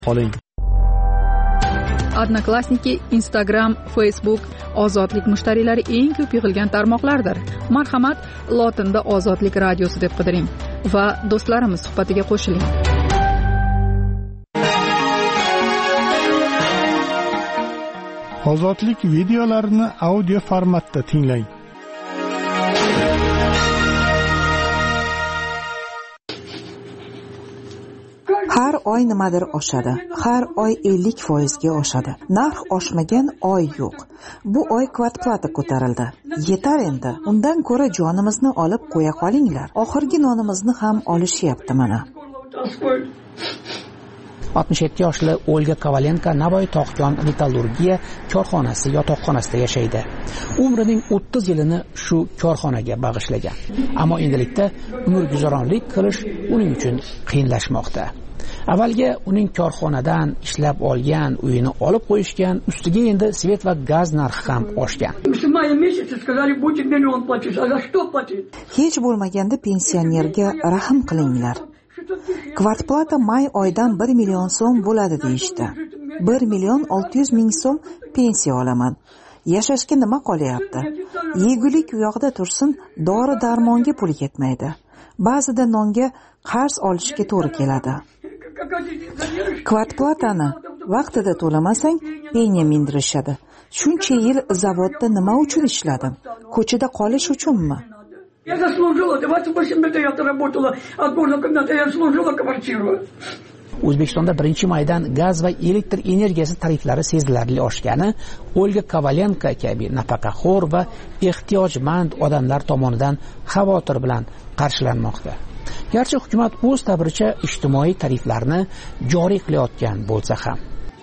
qoling. Odnoklassniki, Instagram, Facebook ozodlik mushtariylari eng ko'p yig'ilgan tarmoqlardir. Marhamat, lotinda ozodlik radiosi deb qidiring va do'stlarimiz suhbatiga qo'shiling. Ozodlik videolarini audio formatda tinglang. Har oy nimadir oshadi. Har oy 50% ga oshadi. Narx oshmagan oy yo'q. Bu oy kvarplata ko'tarildi. Yetar endi. Undan ko'ra jonimizni olib qo'ya qolinglar. Oxirgi nonimizni ham olishyapti mana. 67 yoshli Olga Kovalenko Navoiy tog'kon metallurgiya korxonasi yotoqxonasida yashaydi. Umrining 30 yilini shu korxonaga bag'ishlagan. Ammo endilikda umrguzaronlik qilish uning uchun qiyinlashmoqda. Avvalga uning korxonadan ishlab olgan uyini olib qo'yishgan, ustiga endi svet va gaz narxi ham oshgan. Hech bo'lmaganda pensionerga rahm qilinglar. Kvarplata may oydan 1 million so'm bo'ladi deyishdi. 1 million 600 ming so'm pensiya olaman. Yashashga nima qolyapti? Yegulik u yoqda tursin, dori-darmonga pul ketmaydi. Ba'zida nonga qarz olishga to'g'ri keladi. Kvarplatani vaqtida to'lamasang, penya mindirishadi. Shuncha yil zavodda nima uchun ishladim? Ko'chada qolish uchunmi? Я заслужила, 28 лет я работала от года, когда я служила квартиру. O'zbekistonda 1-maydan gaz va elektr energiyasi tariflari sezilarli oshgani Olga Kovalenko kabi nafaqaxo'r va ehtiyojmand odamlar tomonidan xavotir bilan qarshilanmoqda. Garchi hukumat o'z ta'biricha ijtimoiy tariflarni joriy qilayotgan bo'lsa ham.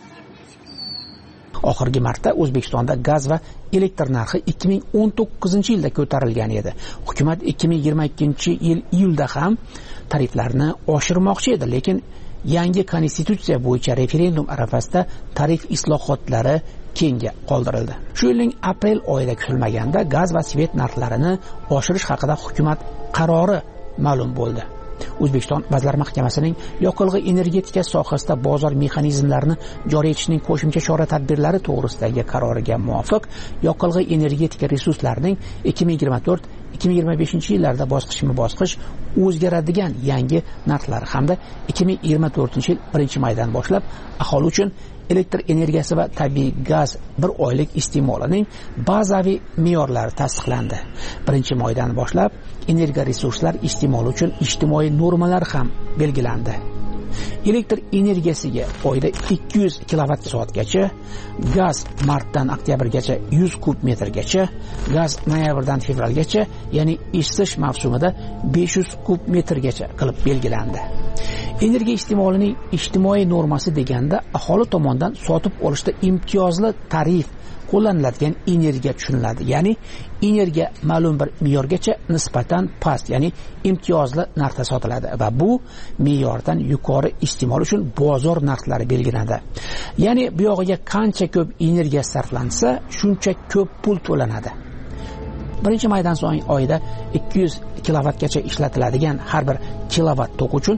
Oxirgi marta O'zbekistonda gaz va elektr narxi 2019-yilda ko'tarilgan edi. Hukumat 2022-yil iyulda ham tariflarni oshirmoqchi edi, lekin yangi konstitutsiya bo'yicha referendum arafasida tarif islohotlari keyinga qoldirildi. Shu yilning aprel oyida kutilmaganda gaz va svet narxlarini oshirish haqida hukumat qarori ma'lum bo'ldi. O'zbekiston Vazirlar Mahkamasining yoqilg'i energetika sohasida bozor mexanizmlarini joriy etishning qo'shimcha chora-tadbirlari to'g'risidagi qaroriga muvofiq yoqilg'i energetika resurslarining 2024-2025 yillarda bosqichma-bosqich o'zgaradigan yangi narxlari hamda 2024-yil 1-maydan boshlab aholi uchun elektr energiyasi va tabiiy gaz bir oylik iste'molining bazaviy me'yorlari tasdiqlandi. 1-maydan boshlab energiya resurslar iste'moli uchun ijtimoiy normalar ham belgilandi. Elektr energiyasiga oyda 200 kilovatt-soatgacha, gaz martdan oktyabrgacha 100 kub metrgacha, gaz noyabrdan fevralgacha, ya'ni isitish mavsumida 500 kub metrgacha qilib belgilandi. Energiya iste'molining ijtimoiy normasi deganda aholi tomonidan sotib olishda imtiyozli tarif qo'llaniladigan energiya tushuniladi. Ya'ni energiya ma'lum bir me'yorgacha nisbatan past, ya'ni imtiyozli narxda sotiladi va bu me'yordan yuqori iste'mol uchun bozor narxlari belgilanadi. Ya'ni bu yog'iga qancha ko'p energiya sarflansa, shuncha ko'p pul to'lanadi. 1-maydan so'ng oyda 200 kilovattgacha ishlatiladigan har bir kilovat tok uchun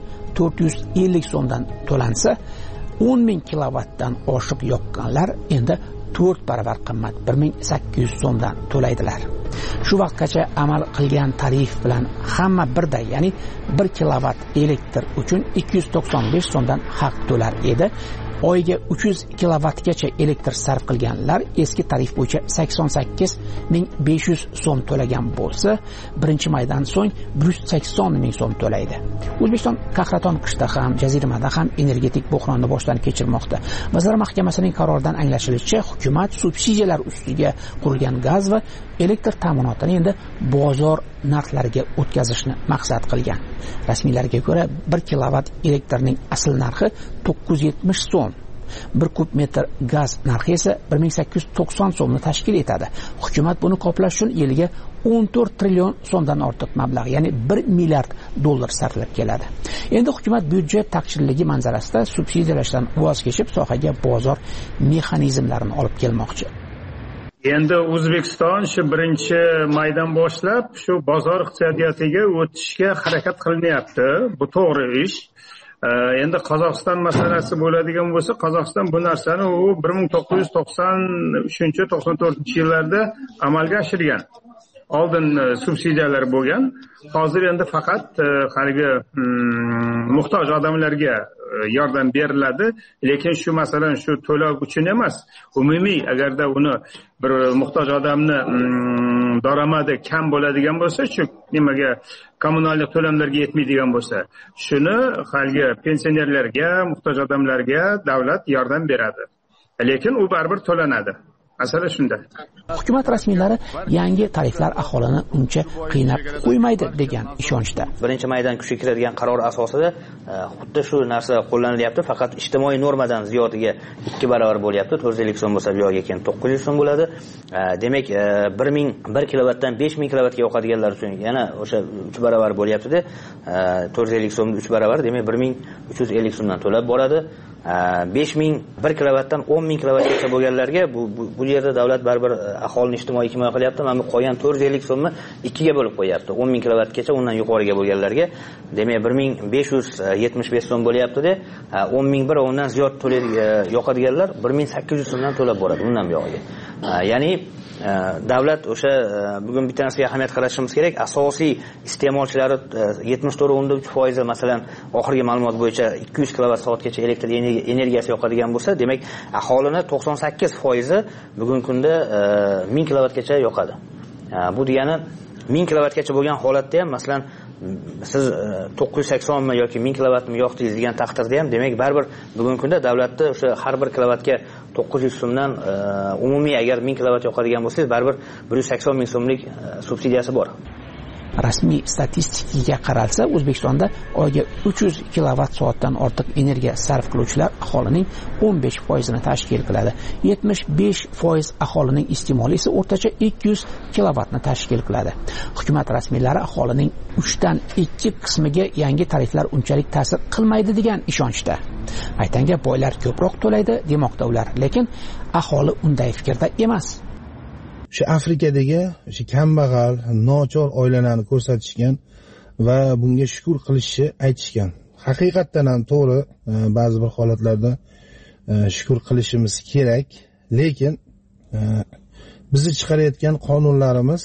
450 so'mdan to'lansa, 10.000 kilovattdan oshib yoqqanlar endi 4 baravar qimmat 1800 so'mdan to'laydilar. Shu vaqtgacha amal qilgan tarif bilan hamma birday, ya'ni 1 kilovat elektr uchun 295 so'mdan haq to'lar edi. Oyga 300 kilovattgacha elektr sarf qilganlar eski tarif bo'yicha 88.500 so'm to'lagan bo'lsa, 1-maydan so'ng 180.000 so'm to'laydi. O'zbekiston qahraton qishda ham, jaziramada ham energetik bo'hronni boshdan kechirmoqda. Vazirlar Mahkamasining qaroridan anglashilishicha, hukumat subsidiyalar ustiga qurilgan gaz va elektr ta'minotini endi bozor narxlariga o'tkazishni maqsad qilgan. Rasmiylarga ko'ra 1 kilovat elektrning asl narxi 970 so'm. 1 kub metr gaz narxi esa 1890 so'mni tashkil etadi. Hukumat buni qoplash uchun yiliga 14 trillion so'mdan ortiq mablag', ya'ni 1 milliard dollar sarflab keladi. Endi hukumat byudjet taqchilligi manzarasida subsidiyalashdan voz kechib, sohaga bozor mexanizmlarini olib kelmoqchi. Endi O'zbekiston shu 1-maydan boshlab shu bozor iqtisodiyotiga o'tishga harakat qilinyapti. Bu to'g'ri ish. Endi Qozog'iston masalasi bo'ladigan bo'lsa, Qozog'iston bu narsani u 1993-94 yillarda amalga oshirgan. Oldin subsidiyalar bo'lgan. Hozir endi faqat haligi muhtoj odamlarga yordam beriladi, lekin shu masalan shu to'lov uchun emas, umumiy agarda uni bir muhtoj odamni daromadi kam bo'ladigan bo'lsa, shu nimaga kommunalniy to'lamlarga yetmaydigan bo'lsa, shuni haligi pensionerlarga, muhtoj odamlarga davlat yordam beradi. Lekin u baribir to'lanadi. Masala shunda. Hukumat rasmiylari yangi tariflar aholini uncha qiynab qo'ymaydi degan ishonchda. Birinchi maydan kuchga kiradigan qaror asosida xuddi shu narsa qo'llanilyapti, faqat ijtimoiy normadan ziyodiga 2 barobar bo'lyapti. 450 so'm bo'lsa, bu yo'lga keyin 900 so'm bo'ladi. Demak, 1001 kilovatdan 5000 kilovatga yoqadiganlar uchun yana o'sha 3 barobar bo'lyapti-da. 450 so'mni 3 barobar, demak 1350 so'mdan to'lab boradi. 5001 kilovatdan 10000 kilovatgacha bo'lganlarga bu yerda davlat baribir aholini ijtimoiy himoya qilyapti. Mana bu qolgan 450 so'mni 2 ga bo'lib qo'yapti. 10000 kilovatgacha undan yuqoriga bo'lganlarga, demak 1575 so'm bo'lyapti-da. 10001 undan ziyod yoqadiganlar 1800 so'mdan to'lab boradi undan buyog'iga. Ya'ni davlat o'sha bugun bitta narsaga ahamiyat qaratishimiz kerak. Asosiy iste'molchilari 74.3% masalan oxirgi ma'lumot bo'yicha 200 kilovat soatgacha elektr energiyasi yoqadigan bo'lsa, demak aholini 98% bugungi kunda 1000 kilovatgacha yoqadi. Bu degani 1000 kilovatgacha bo'lgan holatda ham masalan siz 980 mi yoki 1000 kilovatni yoqdingiz degan taqdirda ham, demak baribir bugungi kunda davlatda o'sha har bir kilovatga 900 so'mdan umumiy agar 1000 kilovat yoqadigan bo'lsangiz, baribir 180 ming so'mlik subsidiyasi bor. Rasmiy statistikaga qaralsa, O'zbekistonda oyga 300 kilovat soatdan ortiq energiya sarf qiluvchilar aholining 15% ni tashkil qiladi. 75% aholining iste'moli esa o'rtacha 200 kilovatni tashkil qiladi. Hukumat rasmiylari aholining 3dan 2 qismiga yangi tariflar unchalik ta'sir qilmaydi degan ishonchda. Aytanga boylar ko'proq to'laydi demoqda ular, lekin aholi unday fikrda emas. Shu Afrikadagi shu kambag'al, nochor oilalarni ko'rsatishgan va bunga shukr qilishni aytishgan. Haqiqatan ham to'g'ri, ba'zi bir holatlarda shukr qilishimiz kerak, lekin bizni chiqarayotgan qonunlarimiz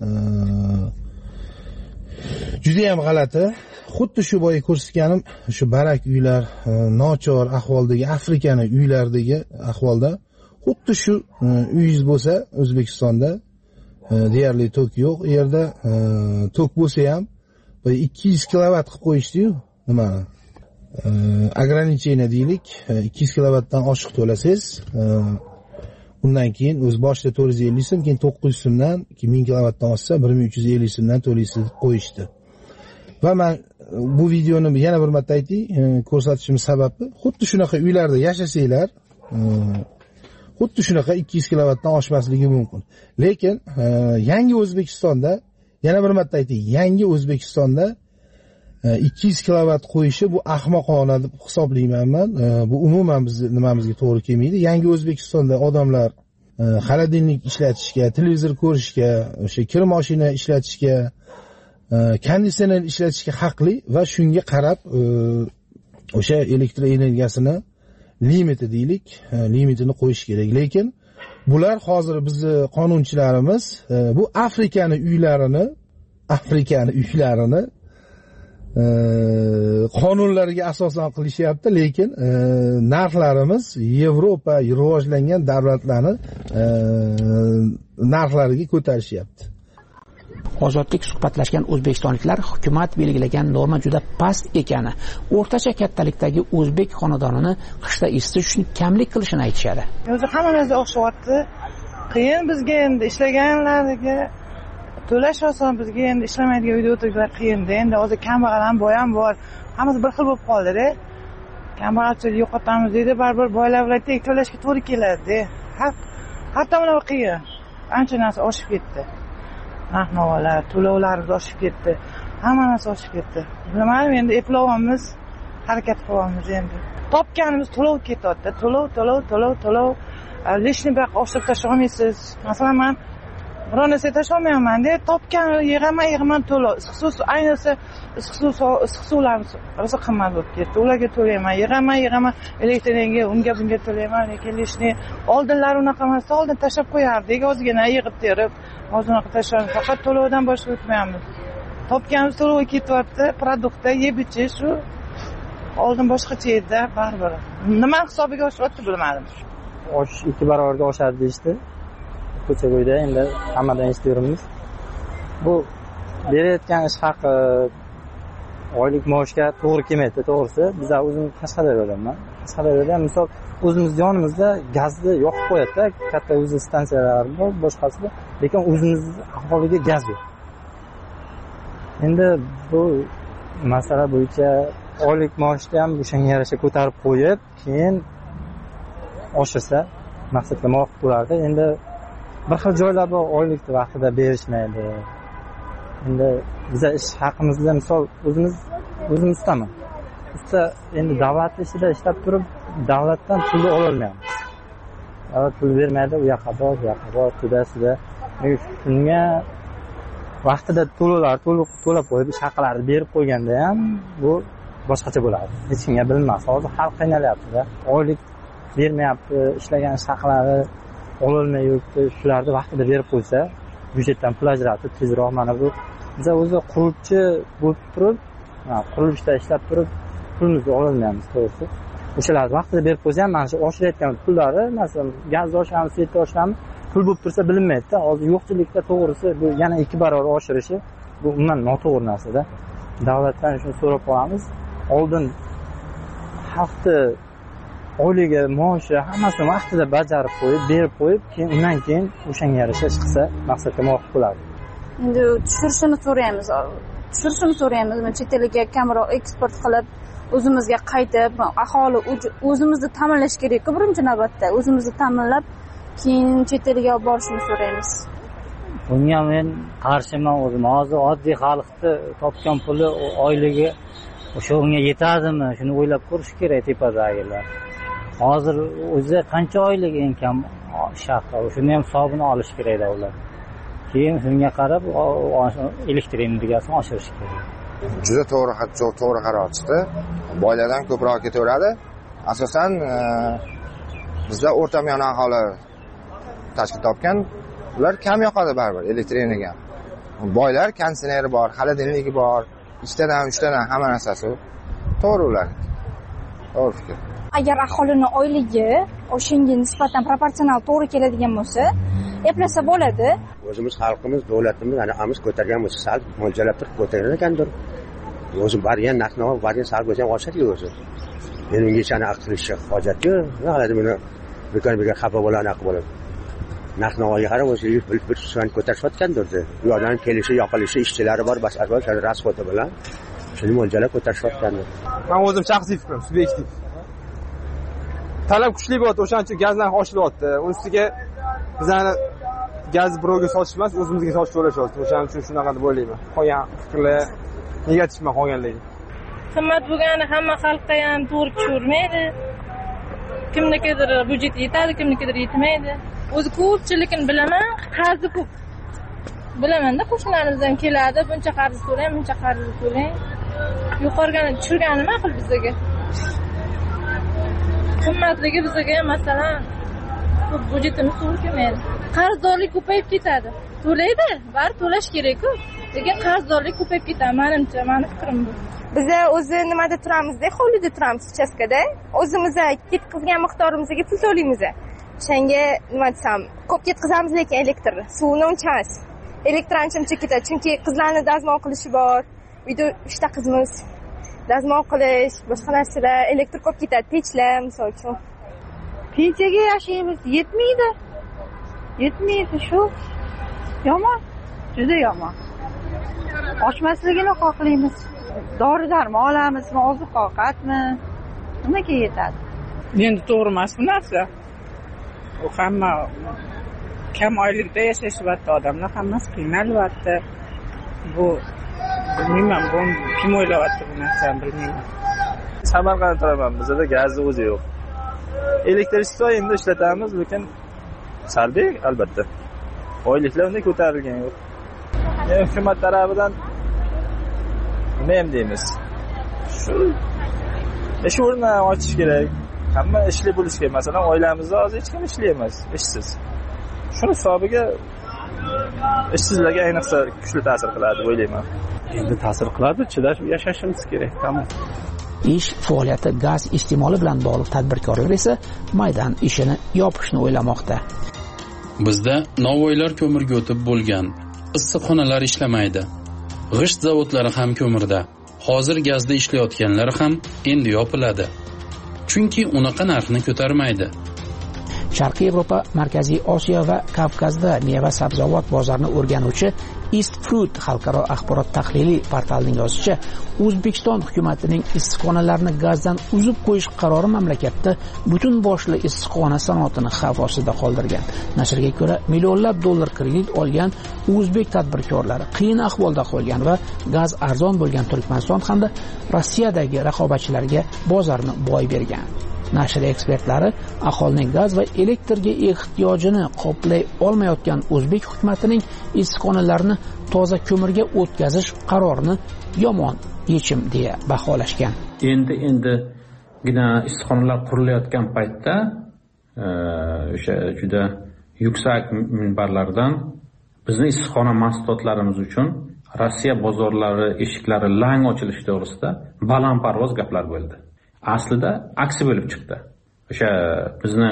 juda ham g'alati. Xuddi shu boya ko'rsatganim, shu barak uylar, nochor ahvoldagi Afrikani uylardagi ahvolda xuddi shu uyingiz bo'lsa, O'zbekistonda deyarli tok yo'q. U yerda tok bo'lsa ham 200 kilovat qilib qo'yishdi-yu, nima? Ограничение deylik, 200 kilovatdan oshiq to'lasangiz, undan keyin o'z boshida 450 so'm, keyin 900 so'mdan, 2000 kilovatdan oshsa 1350 so'mdan to'laysiz deb qo'yishdi. Va men bu videoni yana bir marta aytay, ko'rsatishim sababi xuddi shunaqa uylarda yashasanglar, xuddi shunaqa 200 kilovatdan oshmasligi mumkin. Lekin yangi O'zbekistonda, yana bir marta aytay, yangi O'zbekistonda 200 kilovat qo'yishi bu ahmoqona deb hisoblayman men. Bu umuman biz nimamizga to'g'ri kelmaydi. Yangi O'zbekistonda odamlar xolodilnik ishlatishga, televizor ko'rishga, o'sha kir mashina ishlatishga, konditsioner ishlatishga haqli va shunga qarab o'sha elektr energiyasini limiti deylik, limitini qo'yish kerak. Lekin bular hozir bizni qonunchilarimiz bu Afrikani uylarini qonunlarga asosan qilishyapti, lekin narxlarimiz Yevropa rivojlangan davlatlarni narxlariga ko'tarishyapti. Ozodlik suhbatlashgan o'zbekistonliklar hukumat belgilagan norma juda past ekani, o'rtacha kattalikdagi o'zbek xonadonini qishda isitish uchun kamlik qilishini aytishadi. O'zi hamma narsa o'xshyapti. Qiyin bizga endi ishlaganlarga to'lash oson, bizga endi ishlamaydigan uyda o'tirganlar qiyin-da. Endi hozir kambag'al ham boy ham bor. Hammasi bir xil bo'lib qoldi-da. Kambag'alchilikni yo'qotamiz deydi, baribir boylar bilan teng to'lashga to'g'ri keladi-da. Har tomonlama qiyin. Ancha narsa oshib ketdi. Narx-navolar, to'lovlarimiz oshib ketdi. Hamma narsa oshib ketdi. Bilmadim, endi eplovamiz, harakat qilyapmiz endi. Topganimiz to'lov ketyapti. To'lov. Lishni bir oshirib tashlay olmaysiz. Masalan, men biror narsa tasholmayapman-da. Topgan yig'aman to'lov. Ayniqsa issiq suvlarimiz rosa qimmat bo'lib ketdi. Ularga to'layman. Yig'aman elektr energiya unga bunga to'layman. Lekin lishni oldinlari unaqa emas. Oldin tashab qo'yardik. Ozgina yig'ib terib, hozir unaqa tashlaymiz. Faqat to'lovdan boshqa o'tmayapmiz. Topganimiz to'lovga ketyapti. Produktda yeb ichish shu. Oldin boshqacha edi, baribir. Nima hisobiga oshyapti bilmadim. 2 barobarga oshadi deyishdi. Ko'cha bo'yida endi hammadan eshitamiz. Bu berayotgan ish haqi oylik maoshga to'g'ri kelmaydi, to'g'risi. Bizlar o'zim Qashqadaryodanman. Qashqadaryoda misol o'zimiz yonimizda gazni yoqib qo'yadi-da, katta o'zi stansiyalar bor, boshqasida, lekin o'zimiz aholiga gaz yo'q. Endi bu masala bo'yicha oylik maoshni ham o'shanga yarasha ko'tarib qo'yib, keyin oshirsa maqsadga muvofiq bo'lardi. Endi bir xil joylarda oylikni vaqtida berishmaydi. Endi biza ish haqimizda misol o'zimizdaman. Usta endi davlat ishida ishlab turib, davlatdan pulni ola olmaymiz. Davlat pul bermaydi, u yoqqa bor, to'da-suda. Shunga vaqtida to'lovlar to'lab qo'yib, ish haqlarni berib qo'yganda ham bu boshqacha bo'ladi. Hech kimga bilinmas. Hozir xalq qiynalyapti-da. Oylik bermayapti, ishlagan ish haqlari ololmay yuribdi. Shularni vaqtida berib qo'ysa, byudjetdan pul ajratib tezroq mana bu biz o'zi quruvchi bo'lib turib, qurilishda ishlab turib pulimizni ololmaymiz, to'g'risi. O'shalarni vaqtida berib qo'ysa ham mana shu oshirayotgan pullari, masalan, gaz oshamiz, svet oshamiz, pul bo'lib tursa bilinmaydi-da. Hozir yo'qchilikda to'g'risi bu yana 2 barobar oshirishi bu umuman noto'g'ri narsa-da. Davlatdan shuni so'rab qolamiz. Oldin xalqni oyligi, maoshi hammasini vaqtida bajarib qo'yib, berib qo'yib, keyin undan keyin o'shanga yarasha ish qilsa maqsadga muvofiq bo'ladi. Endi tushirishini so'raymiz. Chet elga kamroq eksport qilib, o'zimizga qaytib, aholi o'zimizni ta'minlash kerak-ku birinchi navbatda. O'zimizni ta'minlab, keyin chet elga olib borishni so'raymiz. Bunga men qarshiman o'zim. Hozir oddiy xalqni topgan puli, oyligi o'sha unga yetadimi? Shuni o'ylab ko'rish kerak tepadagilar. Hozir o'zi qancha oylik eng kam shaqqa, shuni ham hisobini olish kerak ular. Keyin shunga qarab elektr energiyasini oshirish kerak. Juda to'g'ri qaror chiqdi. Boylardan ko'proq ketaveradi. Asosan bizda o'rta miyon aholi tashkil topgan, ular kam yoqadi baribir elektr energiya. Boylar konditsioneri bor, xolodilniki bor, 2 tadan 3 tadan hamma narsasi. To'g'ri ular. To'g'ri fikr. Agar aholining oyligi o'shanga nisbatan proporsional to'g'ri keladigan bo'lsa, eplasa bo'ladi. O'zimiz xalqimiz, davlatimiz anaqamiz ko'targan bo'lsa, sal mo'ljallab turib ko'tarar ekandir. O'zi bargan narx-navo bargan sal bo'lsa ham oshadi o'zi. Endi unga chana qilishga hojat yo'q. Hali buni bekor xafa bo'lana qilib. Narx-navoga qarab o'zi bir so'm ko'tarishayotgandir. Bu odam kelishi, yoqilishi, ishchilari bor, boshqa rasxoti bilan shuni mo'ljallab ko'tarishayotgandir. Men o'zim shaxsiy fikrim, subyektiv. Talab kuchli bo'ldi, o'shaning uchun gaz narxi oshiryapti. Ustiga bizani gaz birovga sotish emas, o'zimizga sotishga uğraşyapti. O'shaning uchun shunaqa deb o'ylayman. Qolgan fikrlar negativman qolganligi. Qimmat bo'lgani hamma xalqqa ham to'g'ri tushurmaydi. Kimnikidir byudjet yetadi, kimnikidir yetmaydi. O'zi ko'pchilikni bilaman, qarzi ko'p. Bilaman-da, qo'shnilarimizdan keladi, buncha qarz to'lang, buncha qarz to'lang. Yuqorgani tushirgani ma'qul bizga. Qimmatligi bizga masalan ko'p byudjetimiz to'g'ri kelmaydi. Qarzdorlik ko'payib ketadi. To'laydi, baribir to'lash kerak-ku. Lekin qarzdorlik ko'payib ketadi, menimcha, mening fikrim bu. Biz o'zi nimada turamiz-da, hovlida turamiz, uchastkada. O'zimiz ketkizgan miqdorimizga pul to'laymiz. O'shanga nima desam, ko'p ketkizamiz, lekin elektr, suvni uncha emas. Elektr ancha ketadi, chunki qizlarni dazmol qilishi bor. Uyda 3 ta qizimiz. Dazmol qilish, boshqa narsalar, elektr ko'p ketadi, pechlar, misol uchun. Pensiyaga yashaymiz, yetmaydi. Yetmaydi shu. Yomon, juda yomon. Oshmasligini xohlaymiz. Dori-darmon olamizmi, oziq-ovqatmi? Nimaga yetadi? Endi to'g'ri emas bu narsa. U hamma kam oylikda yashashyapti odamlar, hammasi qiynalyapti. Bu bilmayman, bu kim o'ylayapti bu narsani bilmayman. Samarqandda turaman, bizda gazni o'zi yo'q. Elektrичество endi ishlatamiz, lekin salbiy albatta. oyliklar unday ko'tarilgan yo'q. Hukumat tarafidan nima ham deymiz? Shu ish o'rni ochish kerak. Hamma ishli bo'lish kerak. Masalan, oilamizda hozir hech kim ishli emas, ishsiz. Shuni hisobiga ishsizlarga ayniqsa kuchli ta'sir qiladi deb o'ylayman. Endi ta'sir qiladi, chidash, yashashimiz kerak, tamom. Ish faoliyati gaz iste'moli bilan bog'liq tadbirkorlar esa maydan ishini yopishni o'ylamoqda. Bizda novvoylar ko'mirga o'tib bo'lgan, issiqxonalar ishlamaydi. G'isht zavodlari ham ko'mirda. Hozir gazda ishlayotganlar ham endi yopiladi. Chunki unaqa narxni ko'tarmaydi. Sharqiy Yevropa, Markaziy Osiyo va Kavkazda meva sabzavot bozorini o'rganuvchi East Fruit xalqaro axborot tahliliy portalining yozishicha, O'zbekiston hukumatining issiqxonalarni gazdan uzib qo'yish qarori mamlakatda butun boshli issiqxona sanoatini xavf ostida qoldirgan. Nashrga ko'ra, millionlab dollar kredit olgan o'zbek tadbirkorlari qiyin ahvolda qolgan va gaz arzon bo'lgan Turkmaniston hamda Rossiyadagi raqobatchilarga bozorni boy bergan. Nashr ekspertlari aholining gaz va elektrga ehtiyojini qoplay olmayotgan o'zbek hukumatining issiqxonalarni toza ko'mirga o'tkazish qarorini yomon yechim deya baholashgan. Endigina issiqxonalar qurilayotgan paytda o'sha juda yuksak minbarlardan bizning issiqxona mahsulotlarimiz uchun Rossiya bozorlari eshiklari lang ochilishi to'g'risida balandparvoz gaplar bo'ldi. Aslida aksi bo'lib chiqdi. O'sha bizni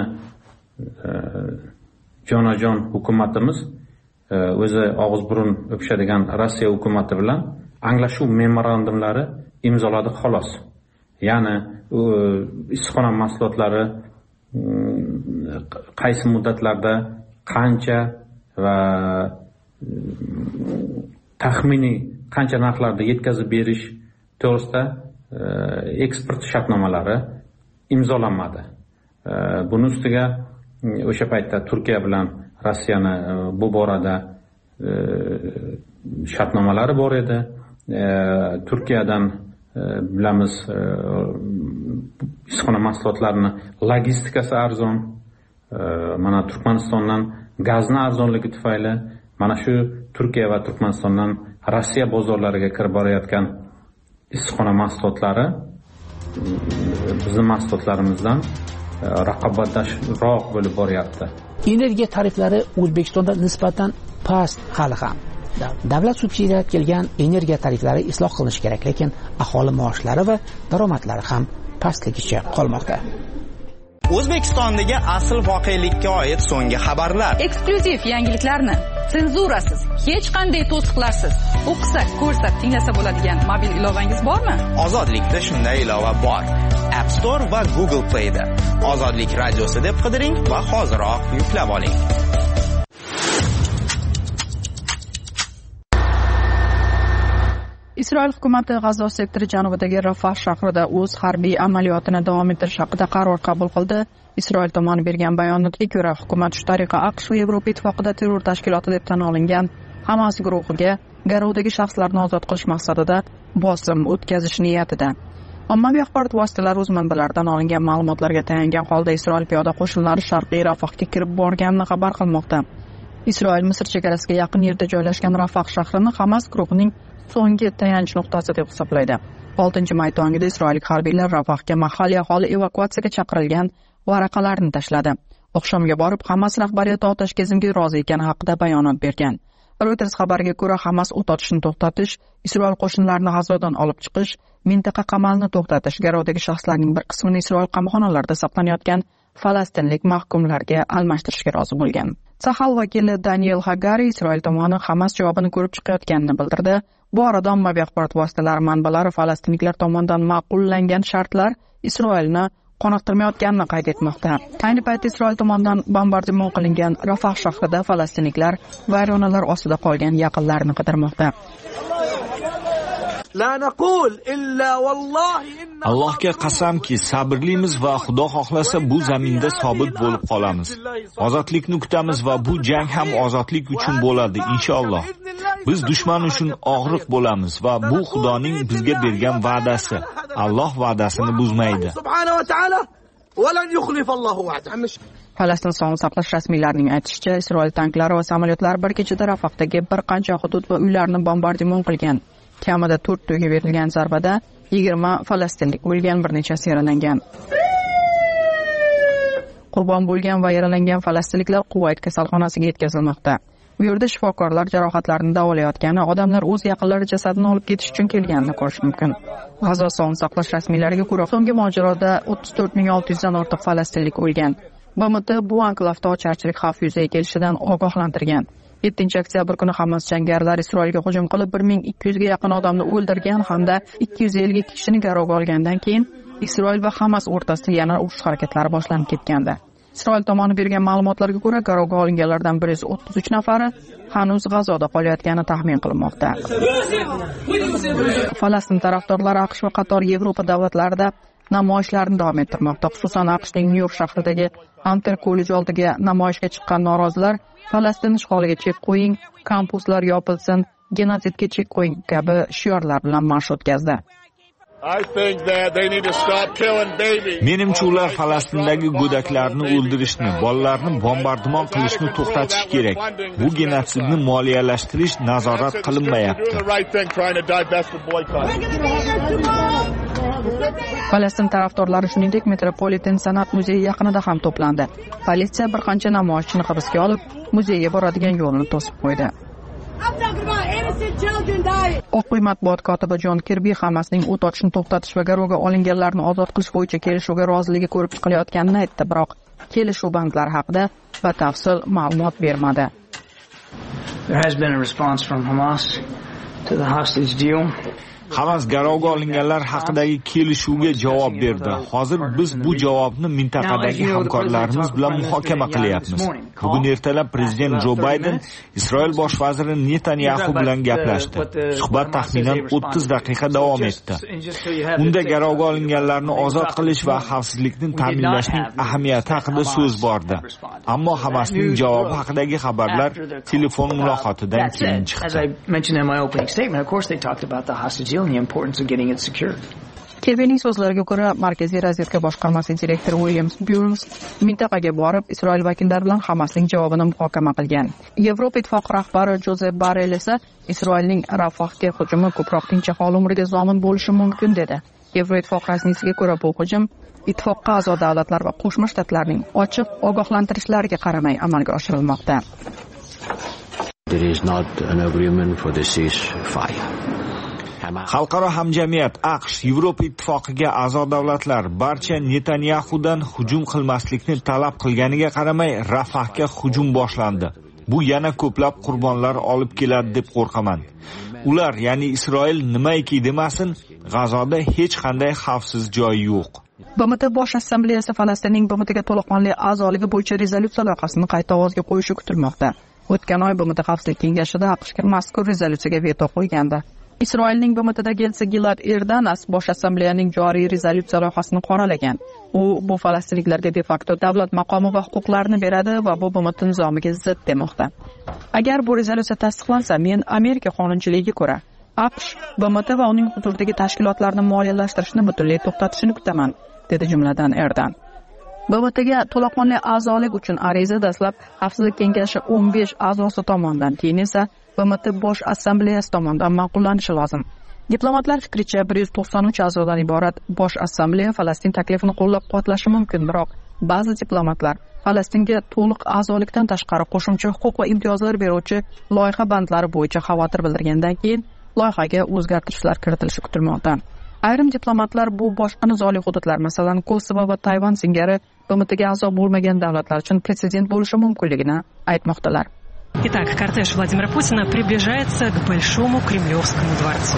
jonajon hukumatimiz o'zi og'iz burun o'pishadigan Rossiya hukumati bilan anglashuv memorandumlari imzoladi xolos. Ya'ni issiqxona mahsulotlari qaysi muddatlarda qancha va taxminiy qancha narxlarda yetkazib berish to'g'risida eksport shartnomalari imzolanmadi. Buning ustiga o'sha paytda Turkiya bilan Rossiyani bu borada shartnomalari bor edi. Turkiyadan bilamiz, issiqxona mahsulotlarini logistikasi arzon. Mana Turkmanistondan gazni arzonligi tufayli mana shu Turkiya va Turkmanistondan Rossiya bozorlariga kirib borayotgan issiqxona mahsulotlari bizning mahsulotlarimizdan raqobatbardoshroq bo'lib boryapti. Energiya tariflari O'zbekistonda nisbatan past hali ham. Davlat subsidiyalab kelgan energiya tariflari isloh qilinishi kerak, lekin aholi maoshlari va daromadlari ham pastligicha qolmoqda. O'zbekistondagi asl voqelikka oid so'nggi xabarlar, eksklyuziv yangiliklarni senzurasiz, hech qanday to'siqlarsiz o'qisak, ko'rsak, tinglasa bo'ladigan mobil ilovangiz bormi? Ozodlikda shunday ilova bor. App Store va Google Play'da Ozodlik radiosi deb qidiring va hoziroq yuklab oling. Isroil hukumati G'azo sektori janubidagi Rafah shahrida o'z harbiy amaliyotini davom ettirish haqida qaror qabul qildi. Isroil tomoni bergan bayonotga ko'ra, hukumat shu tariqa AQSh va Yevropa ittifoqida terror tashkiloti deb tan olingan Hamas guruhiga garovdagi shaxslarni ozod qilish maqsadida bosim o'tkazish niyatida. Ommaviy axborot vositalari o'z manbalaridan olingan ma'lumotlarga tayangan holda Isroil piyoda qo'shinlari sharqiy Rafahga kirib borganini xabar qilmoqda. Isroil Misr chegarasiga yaqin yerda joylashgan Rafah shahrini Hamas guruhining so'nggi tayanch nuqtasi deb hisoblaydi. 6-may tongida isroillik harbiylar Rafahga mahalliy aholi evakuatsiyaga chaqirilgan varaqalarni tashladi. Oqshomga borib Hamas rahbariyati otash kezimga rozi ekani haqida bayonot bergan. Reuters xabariga ko'ra, Hamas o't ochishni to'xtatish, Isroil qo'shinlarini G'azodan olib chiqish, mintaqa qamalni to'xtatish, garovdagi shaxslarning bir qismini Isroil qamoqxonalarida saqlanayotgan falastinlik mahkumlarga almashtirishga rozi bo'lgan. Sahal vakili Daniel Hagari Isroil tomoni Hamas javobini ko'rib chiqayotganini bildirdi. Bu orada ommaviy axborot vositalari manbalari falastinliklar tomonidan ma'qullangan shartlar Isroilni qoniqtirmayotganini qayd etmoqda. Ayni paytda Isroil tomonidan bombardimon qilingan Rafah shahrida falastinliklar vayronalar ostida qolgan yaqinlarini qidirmoqda. Allohga qasamki, sabrlimiz va Xudo xohlasa bu zaminda sobit bo'lib qolamiz. Ozodlikni kutamiz va bu jang ham ozodlik uchun bo'ladi, inshaalloh. Biz dushman uchun og'riq bo'lamiz va bu Xudoning bizga bergan va'dasi. Alloh va'dasini buzmaydi. ولن يخلف الله وعده. Falastin sog'liqni saqlash rasmiylarining aytishicha, Isroil tanklari va samolyotlari bir kechada Rafahdagi bir qancha hudud va uylarni bombardimon qilgan. Kamida 4 to'yga berilgan zarbada 20 falastinlik o'lgan, bir nechasi yaralangan. Qurbon bo'lgan va yaralangan falastinliklar Quvayt kasalxonasiga yetkazilmoqda. Bu yerda shifokorlar jarohatlarini davolayotgani, odamlar o'z yaqinlari jasadini olib ketish uchun kelganini ko'rish mumkin. G'azo sog'liqni saqlash rasmiylariga ko'ra, so'nggi mojaroda 34,600 dan ortiq falastinlik o'lgan. BMT bu anklavda ocharchilik xavfi yuzaga kelishidan ogohlantirgan. 7-oktyabr kuni Hamas jangarilar Isroilga hujum qilib 1200 ga yaqin odamni o'ldirgan hamda 252 kishini garovga olgandan keyin Isroil va Hamas o'rtasida yana urush harakatlari boshlanib ketgandi. Isroil tomoni bergan ma'lumotlarga ko'ra, garovga olinganlardan 133 nafari hanuz G'azoda qolayotgani taxmin qilinmoqda. Falastin tarafdorlari AQSh va qator Yevropa davlatlarida namoyishlarni davom ettirmoqda. Xususan, AQShning Nyu-York shahridagi Hunter kollej oldiga namoyishga chiqqan norozilar Falastin ishg'oliga chek qo'ying, kampuslar yopilsin, genotsidga chek qo'ying kabi shiorlar bilan marsh o'tkazdi. Menimcha ular Falastindagi go'daklarni o'ldirishni, bolalarni bombardimon qilishni to'xtatish kerak. Bu genotsidni moliyalashtirish nazorat qilinmayapti. Falastin tarafdorlari shuningdek Metropolitan san'at muzeyi yaqinida ham to'plandi. Politsiya bir qancha namoyishchini hibsga olib, muzeyga boradigan yo'lni to'sib qo'ydi. Oq uy matbuot kotibi Jon Kirbi Hamasning o't ochishni to'xtatish va garovga olinganlarni ozod qilish bo'yicha kelishuvga roziligi ko'rib chiqilayotganini aytdi, biroq kelishuv bandlari haqida batafsil ma'lumot bermadi. There has been a response from Hamas to the hostage deal. Hamas garovga olinganlar haqidagi kelishuvga javob berdi. Hozir biz bu javobni mintaqadagi hamkorlarimiz bilan muhokama qilyapmiz. Bugun ertalab prezident Jo Bayden Isroil bosh vaziri Netanyahu bilan gaplashdi. Suhbat taxminan 30 daqiqa davom etdi. Unda garovga olinganlarni ozod qilish va xavfsizlikni ta'minlashning ahamiyati haqida so'z bordi. Ammo Hamasning javobi haqidagi xabarlar telefon muloqotidan keyin chiqdi. Kirbining so'zlariga ko'ra, Markaziy razvedka boshqarmasi direktori William Burns mintaqaga borib, Isroil vakillari bilan Hamasning javobini muhokama qilgan. Yevropa ittifoqi rahbari Jozef Borrell esa Isroilning Rafahga hujumi ko'proq tinch aholi umriga zomin bo'lishi mumkin dedi. Yevroittifoq rasmiysiga ko'ra, bu hujum ittifoqqa a'zo davlatlar va Qo'shma Shtatlarning ochiq ogohlantirishlariga qaramay amalga oshirilmoqda. There is not an agreement for the ceasefire. Xalqaro hamjamiyat, AQSh, Yevropa ittifoqiga a'zo davlatlar barcha Netanyahudan hujum qilmaslikni talab qilganiga qaramay Rafahga hujum boshlandi. Bu yana ko'plab qurbonlar olib keladi deb qo'rqaman. Ular, ya'ni Isroil nimaiki demasin, G'azoda hech qanday xavfsiz joy yo'q. BMT Bosh Assambleyasi Falastinning BMTga to'laqonli a'zoligi bo'yicha rezolyutsiya loyihasini qayta ovozga qo'yishi kutilmoqda. O'tgan oy BMT Xavfsizlik kengashida AQShga mazkur rezolyutsiyaga veto qo'ygandi. Isroilning BMTdagi elchisi Gilad Erdanas Bosh Assambleyaning joriy rezolyutsiya loyihasini qoralagan. U bu falastinliklarga de facto davlat maqomi va huquqlarini beradi va bu BMT nizomiga zid demoqda. Agar bu rezolyutsiya tasdiqlansa, men Amerika qonunchiligiga ko'ra AQSh, BMT va uning huzuridagi tashkilotlarni moliyalashtirishni butunlay to'xtatishini kutaman, dedi jumladan Erdan. BMTga to'laqonli a'zolik uchun ariza dastlab Xavfsizlik kengashi 15 a'zosi tomonidan, keyin esa BMT Bosh Assambleyasi tomonidan ma'qullanishi lozim. Diplomatlar fikricha 193 a'zodan iborat Bosh Assambleya Falastin taklifini qo'llab-quvvatlashi mumkin, biroq ba'zi diplomatlar Falastinga to'liq a'zolikdan tashqari qo'shimcha huquq va imtiyozlar beruvchi loyiha bandlari bo'yicha xavotir bildirgandan keyin loyihaga o'zgartirishlar kiritilishi kutilmoqda. Ayrim diplomatlar bu boshqa nizoli hududlar, masalan, Kosovo va Tayvan singari BMTga a'zo bo'lmagan davlatlar uchun pretsedent bo'lishi mumkinligini aytmoqdalar. Итак, кортеж Владимира Путина приближается к Большому Кремлевскому дворцу.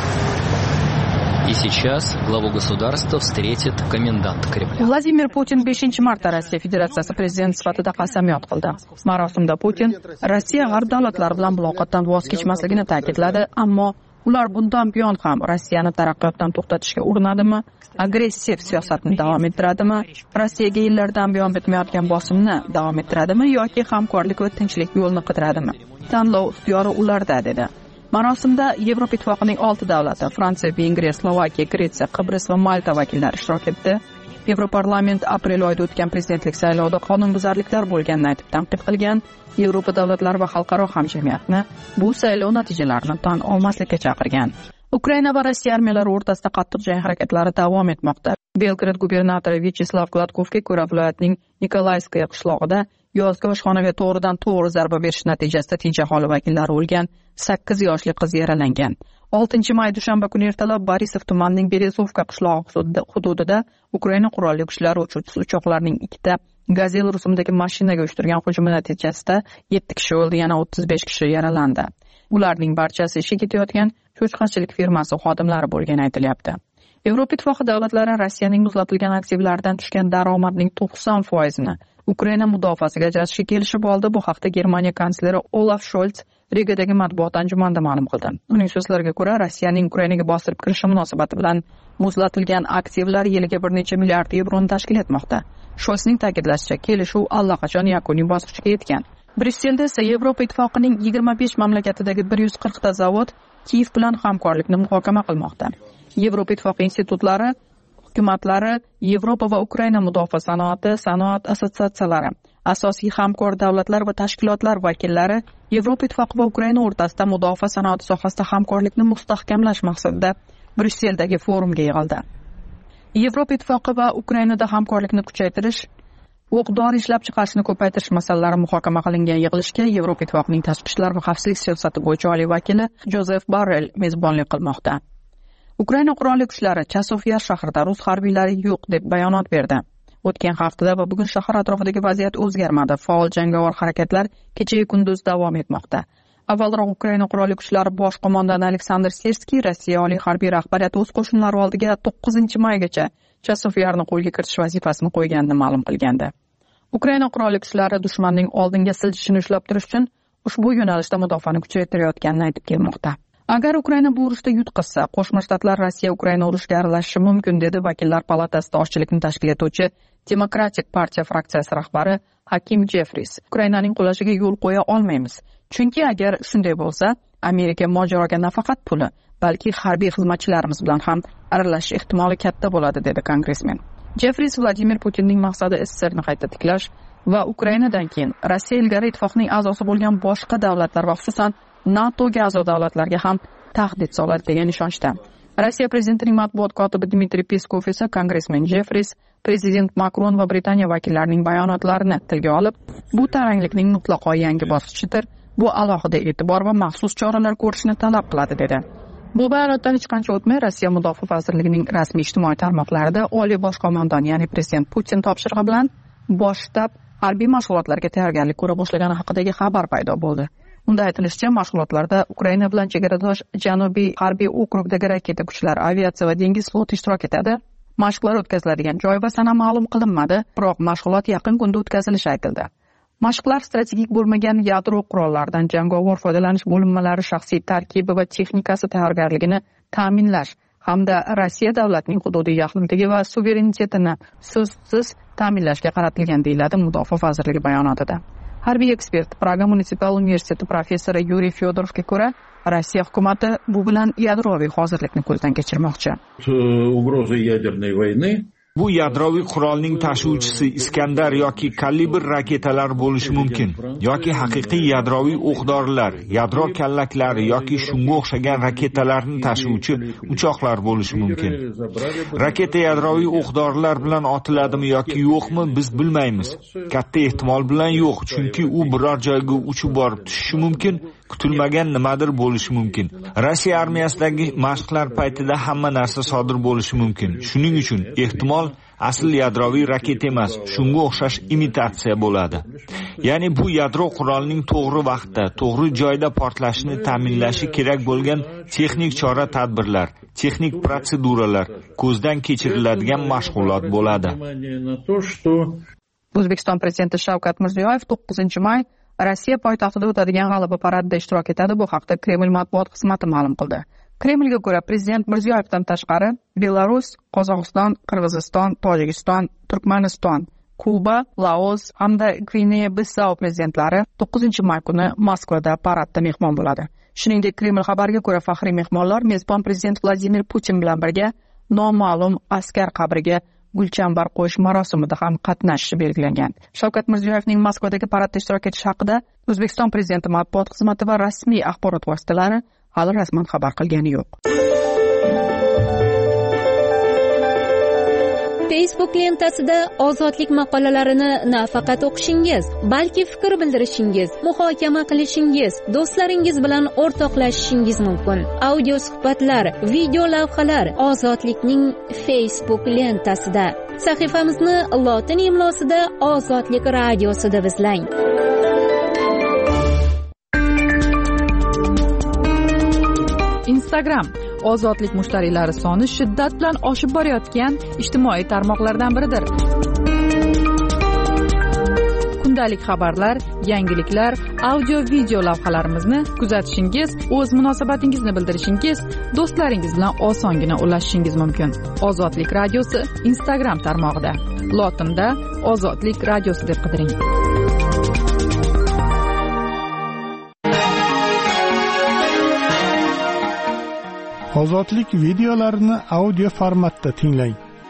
И сейчас главу государства встретит комендант Кремля. Vladimir Putin 5-marta Rossiya Federatsiyasi prezidenti sifatida qasamyod qildi. Marosimda Putin Rossiya g'arb davlatlari bilan muloqotdan voz kechmasligini ta'kidladi, ammo ular bundan buyon ham Rossiyani taraqqiyotdan to'xtatishga urinadimi, agressiv siyosatni davom ettiradimi, Rossiyaga yillardan buyon bitmayotgan bosimni davom ettiradimi yoki hamkorlik va tinchlik yo'lini qidiradimi? Tanlov ixtiyori ularda, dedi. Marosimda Yevropa ittifoqining 6 davlati, Fransiya, Vengriya, Slovakiya, Gretsiya, Qibros va Malta vakillari ishtirok etdi. Yevroparlament aprel oyida o'tgan prezidentlik saylovida qonunbuzarliklar bo'lganini aytib tanqid qilgan. Yevropa davlatlari va xalqaro hamjamiyatni bu saylov natijalarini tan olmaslikka chaqirgan. Ukraina va Rossiya armiyalari o'rtasida qattiq jang harakatlari davom etmoqda. Belgrad gubernatori Vyacheslav Gladkovga ko'ra, viloyatning Nikolayskaya qishlog'ida yozgi oshxonaga to'g'ridan-to'g'ri zarba berish natijasida tinch aholi vakillari o'lgan, 8 yoshli qiz yaralangan. 6-may dushanba kuni ertalab Borisov tumanining Berezovka qishlog'i hududida Ukraina qurolli kuchlari uchuvchisi uchoqlarning 2 Gazel rusumdagi mashinaga uyushtirgan hujumi natijasida 7 kishi o'ldi, yana 35 kishi yaralandi. Ularning barchasi ishga ketayotgan cho'chqachilik firmasi xodimlari bo'lgani aytilyapti. Yevropa Ittifoqi davlatlari Rossiyaning muzlatilgan aktivlardan tushgan daromadning 90%ni Ukraina mudofaasiga ajratishga kelishib oldi. Bu haqda Germaniya kansleri Olaf Scholz Rigadagi matbuot anjumanida ma'lum qildi. Uning so'zlariga ko'ra, Rossiyaning Ukrainaga bostirib kirishi munosabati bilan muzlatilgan aktivlar yiliga bir necha milliard yevroni tashkil etmoqda. Scholzning ta'kidlashicha, kelishuv allaqachon yakuniy bosqichga yetgan. Bryusselda esa Yevropa Ittifoqining 25 mamlakatidagi 140 ta zavod Kiyev bilan hamkorlikni muhokama qilmoqda. Yevropa Ittifoqi institutlari, hukumatlari, Yevropa va Ukraina mudofaa sanoat assotsiatsiyalari, asosiy hamkor davlatlar va tashkilotlar vakillari Yevropa Ittifoqi va Ukraina o'rtasida mudofaa sanoati sohasida hamkorlikni mustahkamlash maqsadida Bryusseldagi forumga yig'ildi. Yevropa Ittifoqi va Ukrainada hamkorlikni kuchaytirish, o'q-dori ishlab chiqarishni ko'paytirish masalalari muhokama qilingan yig'ilishga Yevropa Ittifoqining tashqi ishlar va xavfsizlik siyosati bo'yicha oliy vakili Jozef Borrell mezbonlik qilmoqda. Ukraina qurolli kuchlari Chasovyar shahrida rus harbiylari yo'q deb bayonot berdi. O'tgan haftada va bugun shahar atrofidagi vaziyat o'zgarmadi. Faol jangovar harakatlar kecha-yu kunduz davom etmoqda. Avvalroq Ukraina qurolli kuchlari bosh qo'mondoni Aleksandr Sirskiy Rossiya oliy harbiy rahbariyati o'z qo'shinlari oldiga 9-maygacha Chasovyarni qo'lga kiritish vazifasini qo'yganini ma'lum qilgandi. Ukraina qurolli kuchlari dushmanning oldinga siljishini ushlab turish uchun ushbu yo'nalishda mudofaani kuchaytirayotganini aytib kelmoqda. Agar Ukraina bu urushda yutqazsa, Qo'shma Shtatlar Rossiya Ukraina urushiga aralashishi mumkin, dedi Vakillar palatasida ochchilikni tashkil etuvchi Demokratik partiya fraksiyasi rahbari Hakim Jeffries. Ukrainaning qulashiga yo'l qo'ya olmaymiz. Chunki agar shunday bo'lsa, Amerika mojaroga nafaqat puli, balki harbiy xizmatchilarimiz bilan ham aralashish ehtimoli katta bo'ladi, dedi kongressmen. Jeffries Vladimir Putinning maqsadi SSSRni qayta tiklash va Ukrainadan keyin Rossiya ilgari ittifoqning a'zosi bo'lgan boshqa davlatlar va xususan NATOga a'zo davlatlarga ham tahdid soladi degan ishonchda. Rossiya prezidentining matbuot kotibi Dmitriy Peskov esa kongressmen Jeffries, prezident Makron va Britaniya vakillarining bayonotlarini tilga olib, bu taranglikning mutlaqo yangi bosqichidir, bu alohida e'tibor va maxsus choralar ko'rishni talab qiladi, dedi. Bu bayonotdan hech qancha o'tmay Rossiya Mudofaa vazirligining rasmiy ijtimoiy tarmoqlarida Oliy bosh qo'mondon, ya'ni prezident Putin topshirig'i bilan bosh shtab harbiy mashg'ulotlarga tayyorgarlik ko'ra boshlagani haqidagi xabar paydo bo'ldi. Unda aytilishicha, mashg'ulotlarda Ukraina bilan chegaradosh Janubiy harbiy okrugdagi raketa kuchlari, aviatsiya va dengiz floti ishtirok etadi. Mashqlar o'tkaziladigan joy va sana ma'lum qilinmadi, biroq mashg'ulot yaqin kunda o'tkazilishi aytildi. Mashqlar strategik bo'lmagan yadro qurollaridan jangovar foydalanish bo'linmalari shaxsiy tarkibi va texnikasi tayyorgarligini ta'minlash hamda Rossiya davlatining hududiy yaxlitligi va suverenitetini so'zsiz ta'minlashga qaratilgan, deyiladi Mudofaa vazirligi bayonotida. Harbiy ekspert, Praga munitsipal universiteti professori Yuriy Fyodorovga ko'ra, Rossiya hukumati bu bilan yadroviy hozirlikni ko'zdan kechirmoqchi. Угрозы ядерной войны Bu yadroviy qurolning tashuvchisi Iskandar yoki kalibr raketalar bo'lishi mumkin, yoki haqiqiy yadroviy o'q-dorilar, yadro kallaklari yoki shunga o'xshagan raketalarni tashuvchi uchoqlar bo'lishi mumkin. Raketa yadroviy o'q-dorilar bilan otiladimi yoki yo'qmi, biz bilmaymiz. Katta ehtimol bilan yo'q, chunki u biror joyga uchib borib tushishi mumkin, kutilmagan nimadir bo'lishi mumkin. Rossiya armiyasidagi mashqlar paytida hamma narsa sodir bo'lishi mumkin. Shuning uchun ehtimol asl yadroviy raketa emas, shunga o'xshash imitatsiya bo'ladi. Ya'ni bu yadro qurolining to'g'ri vaqtda, to'g'ri joyda portlashini ta'minlashi kerak bo'lgan texnik chora-tadbirlar, texnik protseduralar, ko'zdan kechiriladigan mashg'ulot bo'ladi. O'zbekiston prezidenti Shavkat Mirziyoyev 9-may Rossiya poytaxtida o'tadigan G'alaba paradida ishtirok etadi. Bu haqda Kreml matbuot xizmati ma'lum qildi. Kremlga ko'ra, prezident Mirziyoyevdan tashqari Belarus, Qozog'iston, Qirg'iziston, Tojikiston, Turkmaniston, Kuba, Laos hamda Gvineya-Bissau prezidentlari 9-may kuni Moskvada paradda mehmon bo'ladi. Shuningdek, Kreml xabariga ko'ra, faxriy mehmonlar mezbon prezident Vladimir Putin bilan birga noma'lum askar qabriga gulchambar qo'yish marosimida ham qatnashishi belgilangan. Shavkat Mirziyoyevning Moskvadagi paradda ishtirok etishi haqida O'zbekiston Prezidenti matbuot xizmati va rasmiy axborot vositalari hali rasman xabar qilgani yo'q. Facebook lentasida ozodlik maqolalarini nafaqat o'qishingiz, balki fikr bildirishingiz, muhokama qilishingiz, do'stlaringiz bilan o'rtoqlashishingiz mumkin. Audio suhbatlar, video lavhalar ozodlikning Facebook lentasida. Sahifamizni lotin imlosida Ozodlik radiosida izlang. Instagram ozodlik mushtariylari soni shiddat bilan oshib borayotgan ijtimoiy tarmoqlardan biridir. Kundalik xabarlar, yangiliklar, audio video lavhalarimizni kuzatishingiz, o'z munosabatingizni bildirishingiz, do'stlaringiz bilan osongina ulashishingiz mumkin. Ozodlik radiosi Instagram tarmog'ida. Lotinda Ozodlik radiosi deb qidiring. Ozodlik videolarini audio formatda tinglang.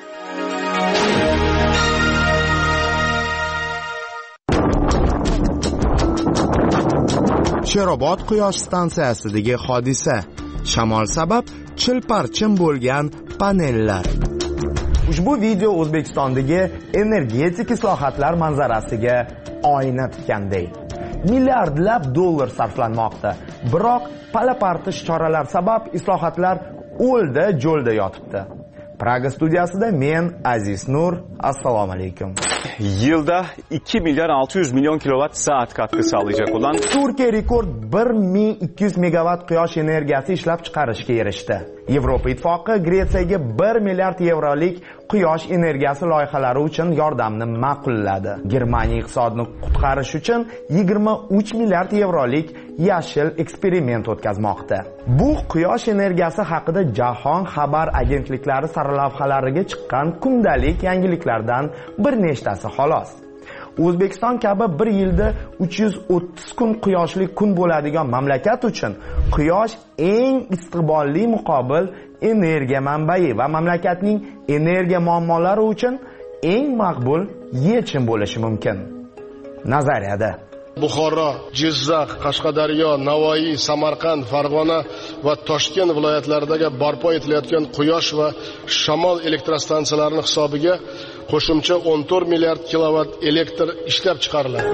Sherobod quyosh stansiyasidagi hodisa. Shamol sabab chilparchin bo'lgan panellar. Ushbu video O'zbekistondagi energetik islohotlar manzarasiga oyna tutganday. Milliardlab dollar sarflanmoqda. Biroq pala-partish choralar sabab islohotlar o'lda-jo'lda yotibdi. Praga studiyasida men Aziz Nur, assalomu alaykum. Yılda 2 milyar 600 milyon kilowatt saat katkı sağlayacak olan Turkiya rekord 1200 megawatt quyosh energiyasi ishlab chiqarishga erishdi. Yevropa Ittifoqi Gretsiyaga 1 milliard yevrolik quyosh energiyasi loyihalari uchun yordamni ma'qulladi. Germaniya iqtisodini qutqarish uchun 23 milliard yevrolik yashil eksperiment o'tkazmoqda. Bu quyosh energiyasi haqida jahon xabar agentliklari sarlavhalariga chiqqan kundalik yangiliklardan bir nechtasi xolos. O'zbekiston kabi bir yilda 330 kun quyoshli kun bo'ladigan mamlakat uchun quyosh eng istiqbolli muqobil energiya manbai va mamlakatning energiya muammolari uchun eng maqbul yechim bo'lishi mumkin. Nazariyada Buxoro, Jizzax, Qashqadaryo, Navoiy, Samarqand, Farg'ona va Toshkent viloyatlaridagi barpo etilayotgan quyosh va shamol elektrostansiyalarining hisobiga qo'shimcha 14 milliard kilovatt elektr ishlab chiqariladi.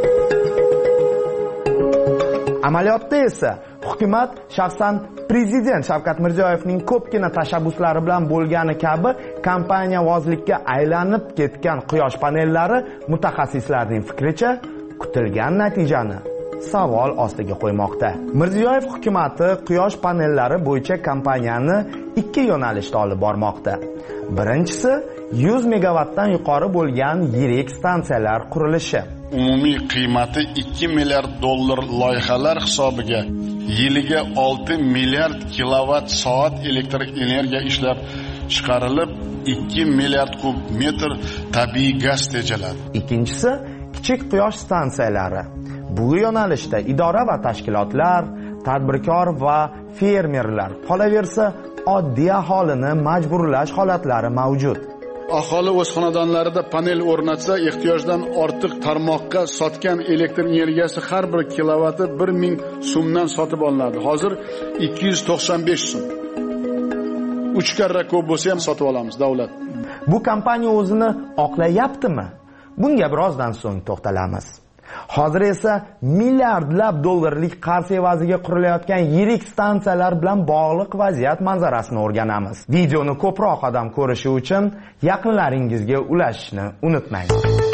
Amaliyotda esa hukumat shaxsan Prezident Shavkat Mirziyoyevning ko'pgina tashabbuslari bilan bo'lgani kabi kompaniyavozlikka aylanib ketgan quyosh panellari mutaxassislarning fikricha kutilgan natijani savol ostiga qo'ymoqda. Mirziyoyev hukumatı quyosh panellari bo'yicha kompaniyani ikki yo'nalishda olib bormoqda. Birinchisi 100 megawattdan yuqori bo'lgan yirik stansiyalar qurilishi. Umumiy qiymati 2 milliard dollar loyihalar hisobiga yiliga 6 milliard kilovatt soat elektr energiya ishlab chiqarilib 2 milliard kub metr tabiiy gaz tejaladi. Ikkinchisi kichik quyosh stansiyalari. Bu yo'nalishda idora va tashkilotlar, tadbirkor va fermerlar, qolaversa oddiy aholini majburlash holatlari mavjud. Aholi o'z xonadonlarida panel o'rnatsa, ehtiyojdan ortiq tarmoqqa sotgan elektr energiyasi har bir kilovati 1000 so'mdan sotib olinadi. Hozir 295 so'm. 3 karra ko'p bo'lsa ham sotib olamiz davlat. Bu kompaniya o'zini oqlayaptimi? Bunga birozdan so'ng to'xtalamiz. Hozir esa milliardlab dollarlik qarz evaziga qurilayotgan yirik stansiyalar bilan bog'liq vaziyat manzarasini o'rganamiz. Videoni ko'proq odam ko'rishi uchun yaqinlaringizga ulashishni unutmang.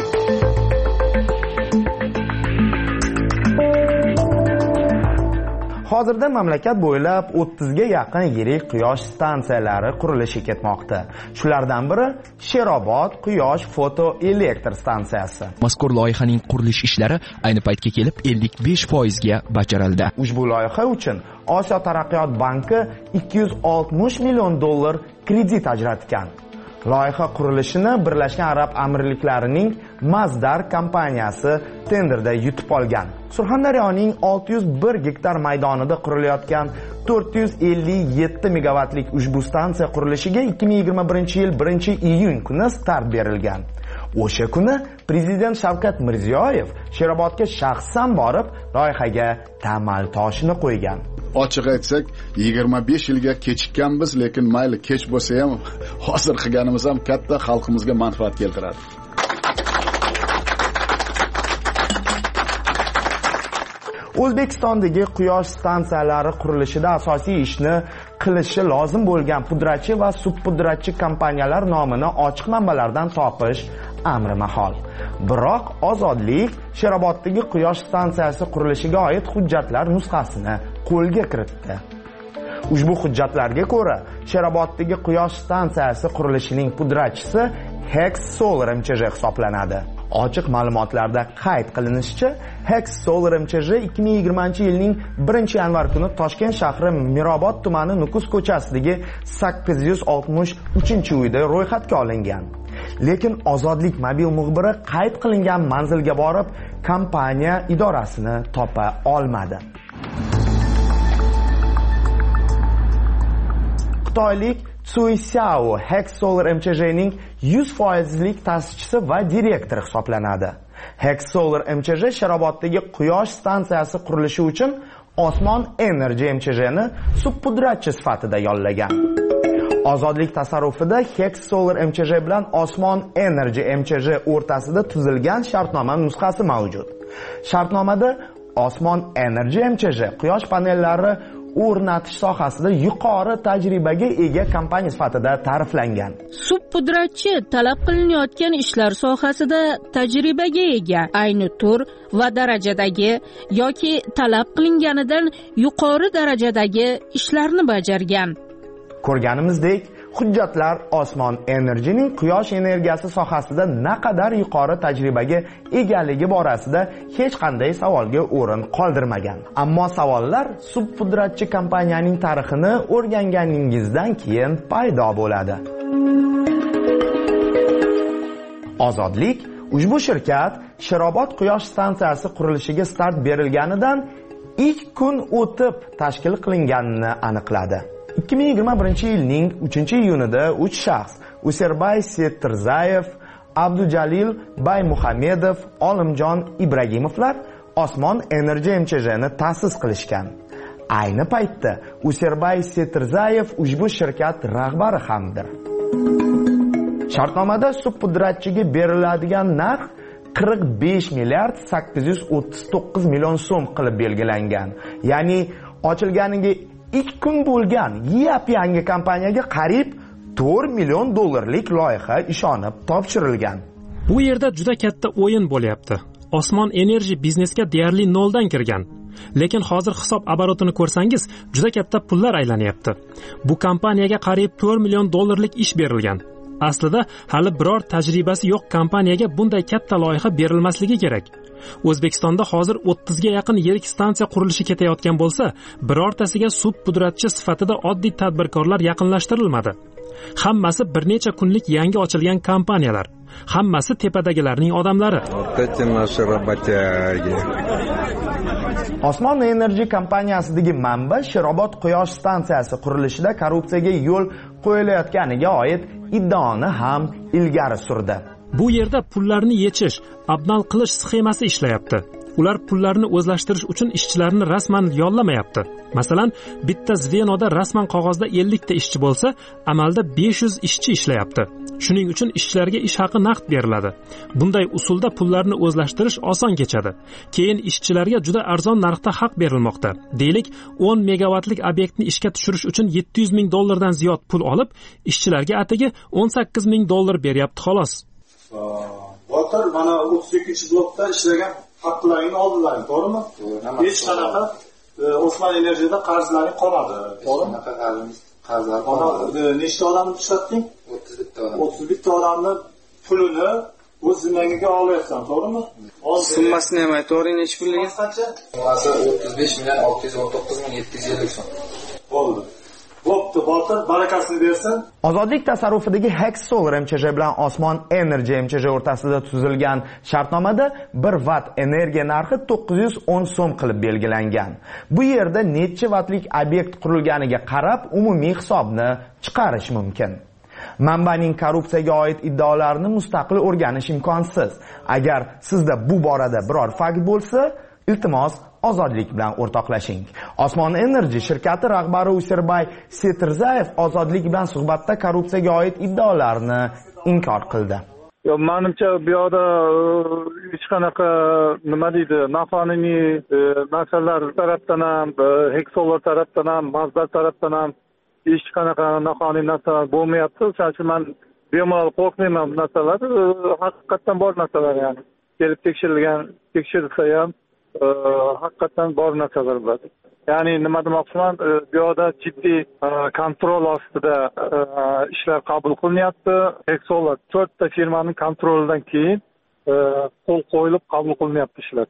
Hozirda mamlakat bo'ylab 30 ga yaqin yirik quyosh stansiyalari qurilishi ketmoqda. Shulardan biri Sherobod quyosh fotoelektr stansiyasi. Mazkur loyihaning qurilish ishlari ayni paytga kelib 55% ga bajarildi. Ushbu loyiha uchun Osiyo taraqqiyot banki 260 million dollar kredit ajratgan. Loyiha qurilishini Birlashgan Arab Amirliklarining Mazdar kompaniyasi tenderda yutib olgan. Surxondaryoning 601 gektar maydonida qurilayotgan 457 megavatlik ushbu stansiya qurilishiga 2021-yil 1-iyun kuni start berilgan. O'sha kuni prezident Shavkat Mirziyoyev Sherobodga shaxsan borib, loyihaga tamal toshini qo'ygan. Ochiq aytsak, 25 yilga kechikkanmiz, lekin mayli kech bo'lsa ham, hozir qilganimiz ham katta xalqimizga manfaat keltiradi. O'zbekistondagi quyosh stansiyalari qurilishida asosiy ishni qilishi lozim bo'lgan pudratchi va subpudratchi kompaniyalar nomini ochiq manbalardan topish amri mahol. Biroq Ozodlik Sheroboddagi quyosh stansiyasi qurilishiga oid hujjatlar nusxasini qo'lga kiritdi. Ushbu hujjatlarga ko'ra, Sheroboddagi quyosh stansiyasi qurilishining pudratchisi Hex Solar MCJ hisoblanadi. Ochiq ma'lumotlarda qayd qilinishicha, Hex Solar MCJ 2020-yilning 1-yanvar kuni Toshkent shahri Mirobod tumani Nukus ko'chasidagi 863-uyda ro'yxatga olingan. Lekin Ozodlik mobil muxbiri qayd qilingan manzilga borib, kompaniya idorasini topa olmadi. Xitoylik Tsui Xiao Hex Solar MCJ'ning 100%lik ta'sischisi va direktori hisoblanadi. Hex Solar MCJ Sheroboddagi quyosh stansiyasi qurilishi uchun Osmon Energy MCJ'ni subpudratchi sifatida yollagan. Ozodlik tasarrufida Hex Solar MCJ bilan Osmon Energy MCJ o'rtasida tuzilgan shartnoma nusxasi mavjud. Shartnomada Osmon Energy MCJ quyosh panellari o'rnatish sohasida yuqori tajribaga ega kompaniya sifatida ta'riflangan. Subpudratchi talab qilinayotgan ishlar sohasida tajribaga ega, ayni tur va darajadagi yoki talab qilinganidan yuqori darajadagi ishlarni bajargan. Ko'rganimizdek, hujjatlar Osmon Energy'ning quyosh energiyasi sohasida naqadar yuqori tajribaga egaligi borasida hech qanday savolga o'rin qoldirmagan. Ammo savollar subpudratchi kompaniyaning tarixini o'rganganingizdan keyin paydo bo'ladi. Ozodlik ushbu shirkat Sherobod quyosh stansiyasi qurilishiga start berilganidan 2 kun o'tib tashkil qilinganini aniqladi. 2021-yilning 3-iyunida 3 shaxs Userbay Setirzayev, Abdujalil Baymuhamedov, Olimjon Ibragimovlar Osmon Energy MCJ'ni ta'sis qilishgan. Ayni paytda Userbay Setirzayev ushbu shirkat rahbari hamdir. Shartnomada subpudratchiga beriladigan narx 45 milliard 839 million so'm qilib belgilangan. Ya'ni ochilganiga 2 kun bo'lgan yangi kompaniyaga qariyb 4 million dollarlik loyiha ishonib topshirilgan. Bu yerda juda katta o'yin bo'lyapti. Osmon Energy biznesga deyarli noldan kirgan. Lekin hozir hisob oborotini ko'rsangiz, juda katta pullar aylanyapti. Bu kompaniyaga qariyb 4 million dollarlik ish berilgan. Aslida hali biror tajribasi yo'q kompaniyaga bunday katta loyiha berilmasligi kerak. O'zbekistonda hozir 30 ga yaqin yirik stansiya qurilishi ketayotgan bo'lsa, birortasiga subpudratchi sifatida oddiy tadbirkorlar yaqinlashtirilmadi. Hammasi bir necha kunlik yangi ochilgan kompaniyalar. Hammasi tepadagilarning odamlari. Osmon Energy kompaniyasidagi manba Sherobod quyosh stansiyasi qurilishida korrupsiyaga yo'l qo'yilayotganiga oid iddaoni ham ilgari surdi. Bu yerda pullarni yechish, abnal qilish sxemasi ishlayapti. Ular pullarni o'zlashtirish uchun ishchilarni rasman yollamayapti. Masalan, bitta zvenoda rasman qog'ozda 50 ta ishchi bo'lsa, amalda 500 ishchi ishlayapti. Shuning uchun ishchilarga ish haqi naqd beriladi. Bunday usulda pullarni o'zlashtirish oson kechadi. Keyin ishchilarga juda arzon narxda haq berilmoqda. Deylik, 10 megavatlik obyektni ishga tushirish uchun 700 ming dollardan ziyod pul olib, ishchilarga atigi 18 ming dollar beryapti xolos. Botir mana 32-blokda ishlagan haqqlaringni oldilaring, to'g'rimi? Hech qanaqa Osmon Enerjida qarzlaring qolmadi. To'g'rimi? Qarzlar qolmadi. Nechta odamni ishlatding? 31 ta odamni pulini o'z zimmangiga olyapsan, to'g'rimi? Summasini ham aytavering, nech pulligi? Summasi 35 million 619 ming 750 so'm. Bo'ldi. Xo'p, bo'pti, Botir, barakasini bersin. Ozodlik tasarrufidagi Hex Solar MChJ bilan Osmon Energy MChJ o'rtasida tuzilgan shartnomada 1 watt energiya narxi 910 so'm qilib belgilangan. Bu yerda necha wattlik obyekt qurilganiga qarab umumiy hisobni chiqarish mumkin. Manbaning korrupsiyaga oid iddaolarini mustaqil o'rganish imkonsiz. Agar sizda bu borada biror fakt bo'lsa, iltimos Ozodlik bilan o'rtoqlashing. Osmon Energy shirkati rahbari Usirbay Setirzayev Ozodlik bilan suhbatda korrupsiyaga oid iddaolarni inkor qildi. Menimcha bu yoqda hech qanaqa nima deydi, noqonuniy narsalar tarafdan ham, Hex Solar tarafdan ham, Mazdar tarafdan ham hech qanaqa noqonuniy narsalar bo'lmayapti. Shuning uchun men bemalol qo'rqmayman bu narsalar. Haqiqatdan bor narsalar yani. Kelib tekshirilsa ham haqiqatdan bor narsalar bo'ladi. Ya'ni nima demoqchiman, bu yoqda jiddiy kontrol ostida ishlar qabul qilinyapti. Hex Solar 4 ta firmaning kontrolidan keyin qo'l qo'yilib qabul qilinyapti ishlar.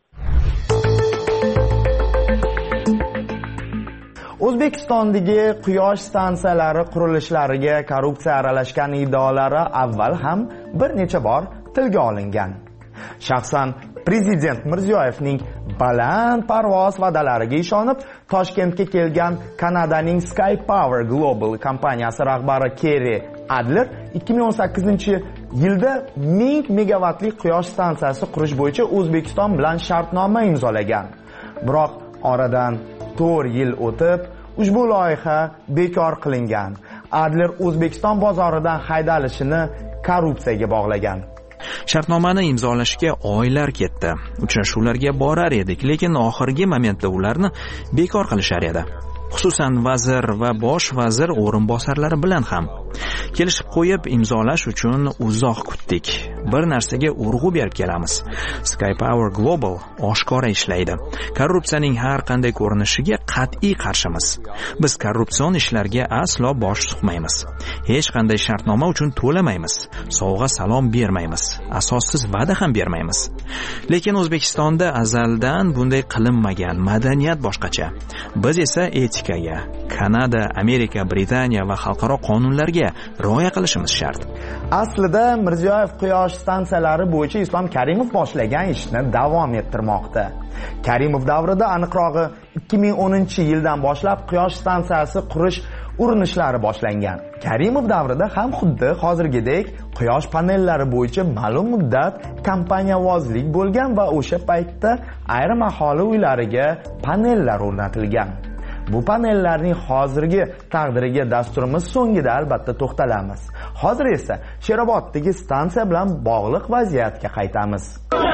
O'zbekistondagi quyosh stansiyalari qurilishlariga korrupsiya aralashgan iddaolari avval ham bir necha bor tilga olingan. Shaxsan Prezident Mirziyoyevning baland parvoz va'dalariga ishonib, Toshkentga kelgan Kanadaning Sky Power Global kompaniyasi rahbari Kerry Adler 2018-yilda 1000 megawattlik quyosh stansiyasi qurish bo'yicha O'zbekiston bilan shartnoma imzolagan. Biroq oradan 4 yil o'tib, ushbu loyiha bekor qilingan. Adler O'zbekiston bozoridan haydalishini korrupsiyaga bog'lagan. Shartnomani imzolashga oylar ketdi. Uchrashuvlarga borar edik, lekin oxirgi momentda ularni bekor qilishar edi. Xususan vazir va bosh vazir o'rinbosarlari bilan ham kelishib qo'yib imzolash uchun uzoq kutdik. Bir narsaga urg'u berib kelamiz. Sky Power Global oshkora ishlaydi. Korrupsiyaning har qanday ko'rinishiga qat'iy qarshimiz. Biz korrupsion ishlarga aslo bosh suqmaymiz. Hech qanday shartnoma uchun to'lamaymiz. Sovg'a salom bermaymiz. Asossiz va'da ham bermaymiz. Lekin O'zbekistonda azaldan bunday qilinmagan, madaniyat boshqacha. Biz esa etikaga, Kanada, Amerika, Britaniya va xalqaro qonunlarga rioya qilishimiz shart. Aslida Mirziyoyev quyosh stansiyalari bo'yicha Islom Karimov boshlagan ishni davom ettirmoqda. Karimov davrida, aniqrog'i 2010-yildan boshlab quyosh stansiyasi qurish urinishlari boshlangan. Karimov davrida ham xuddi hozirgidek quyosh panellari bo'yicha ma'lum muddat kompaniyavozlik bo'lgan va o'sha paytda ayrim aholi uylariga panellar o'rnatilgan. Bu panellarning hozirgi taqdiriga dasturimiz so'ngida albatta to'xtalamiz. Hozir esa Sheroboddagi stansiya bilan bog'liq vaziyatga qaytamiz.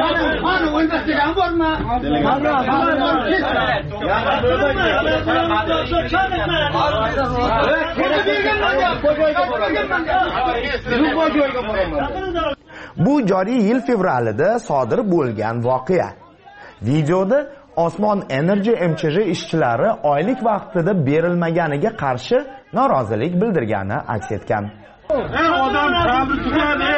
Bu joriy yil fevralida sodir bo'lgan voqea. Videoda Osmon Energy MChJ ishchilari oylik vaqtida berilmaganiga qarshi norozilik bildirgani aks etgan. Odam ta'bi tugadi.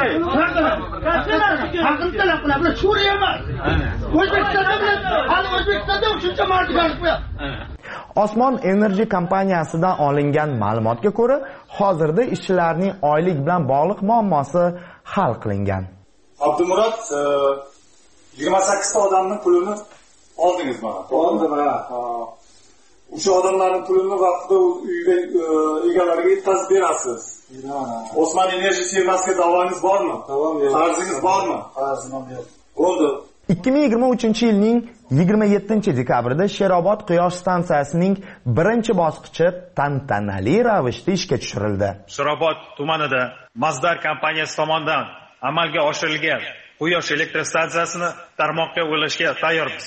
Haqni talab qiladi. Suriya emas. O'zbekistonda shuncha mardikorlik qo'yadi. Osmon Energy kompaniyasidan olingan ma'lumotga ko'ra, hozirda ishchilarning oylik bilan bog'liq muammosi hal qilingan. Abdumurod 28 ta odamning pulini oldingiz mana. Oldim ha. O'sha odamlarning pulini vaqtida uyga egalariga yetkazib berasiz. Osmon Energy firmasiga da'voingiz bormi? Qarzingiz bormi? Qarzim yo'q. Bo'ldi. 2023-yilning 27-dekabrida Sherobod quyosh stansiyasining birinchi bosqichi tantanali ravishda ishga tushirildi. Sherobod tumanida Mazdar kompaniyasi tomonidan amalga oshirilgan quyosh elektr stansiyasini tarmoqqa ulashga tayyormiz.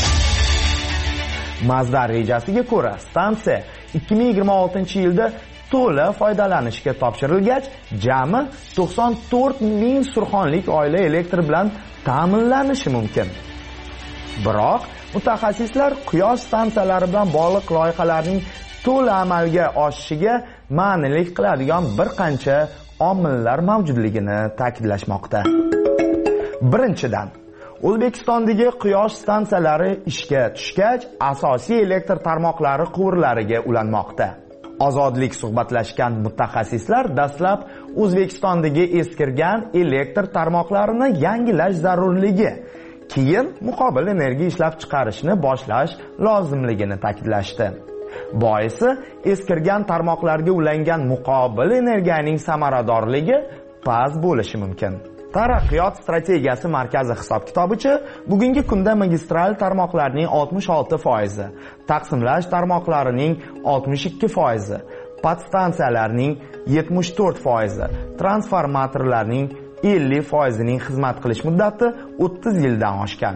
Mazdar rejasiga ko'ra, stansiya 2026-yilda to'la foydalanishga topshirilgach, jami 94 ming surxonlik oila elektr bilan ta'minlanishi mumkin. Biroq mutaxassislar quyosh stansiyalari bilan bog'liq loyihalarning to'la amalga oshishiga ma'nilik qiladigan bir qancha omillar mavjudligini ta'kidlashmoqda. Birinchidan, O'zbekistondagi quyosh stansiyalari ishga tushgach, asosiy elektr tarmoqlari quvurlariga ulanmoqda. Ozodlik suhbatlashgan mutaxassislar dastlab O'zbekistondagi eskirgan elektr tarmoqlarini yangilash zarurligi, keyin muqobil energiya ishlab chiqarishni boshlash lozimligini ta'kidlashdi. Boisi eskirgan tarmoqlarga ulangan muqobil energiyaning samaradorligi past bo'lishi mumkin. Taraqqiyot strategiyasi markazi hisob-kitobicha bugungi kunda magistral tarmoqlarning 66%, taqsimlash tarmoqlarining 62%, podstansiyalarning 74%, transformatorlarning 50% ning xizmat qilish muddati 30 yildan oshgan.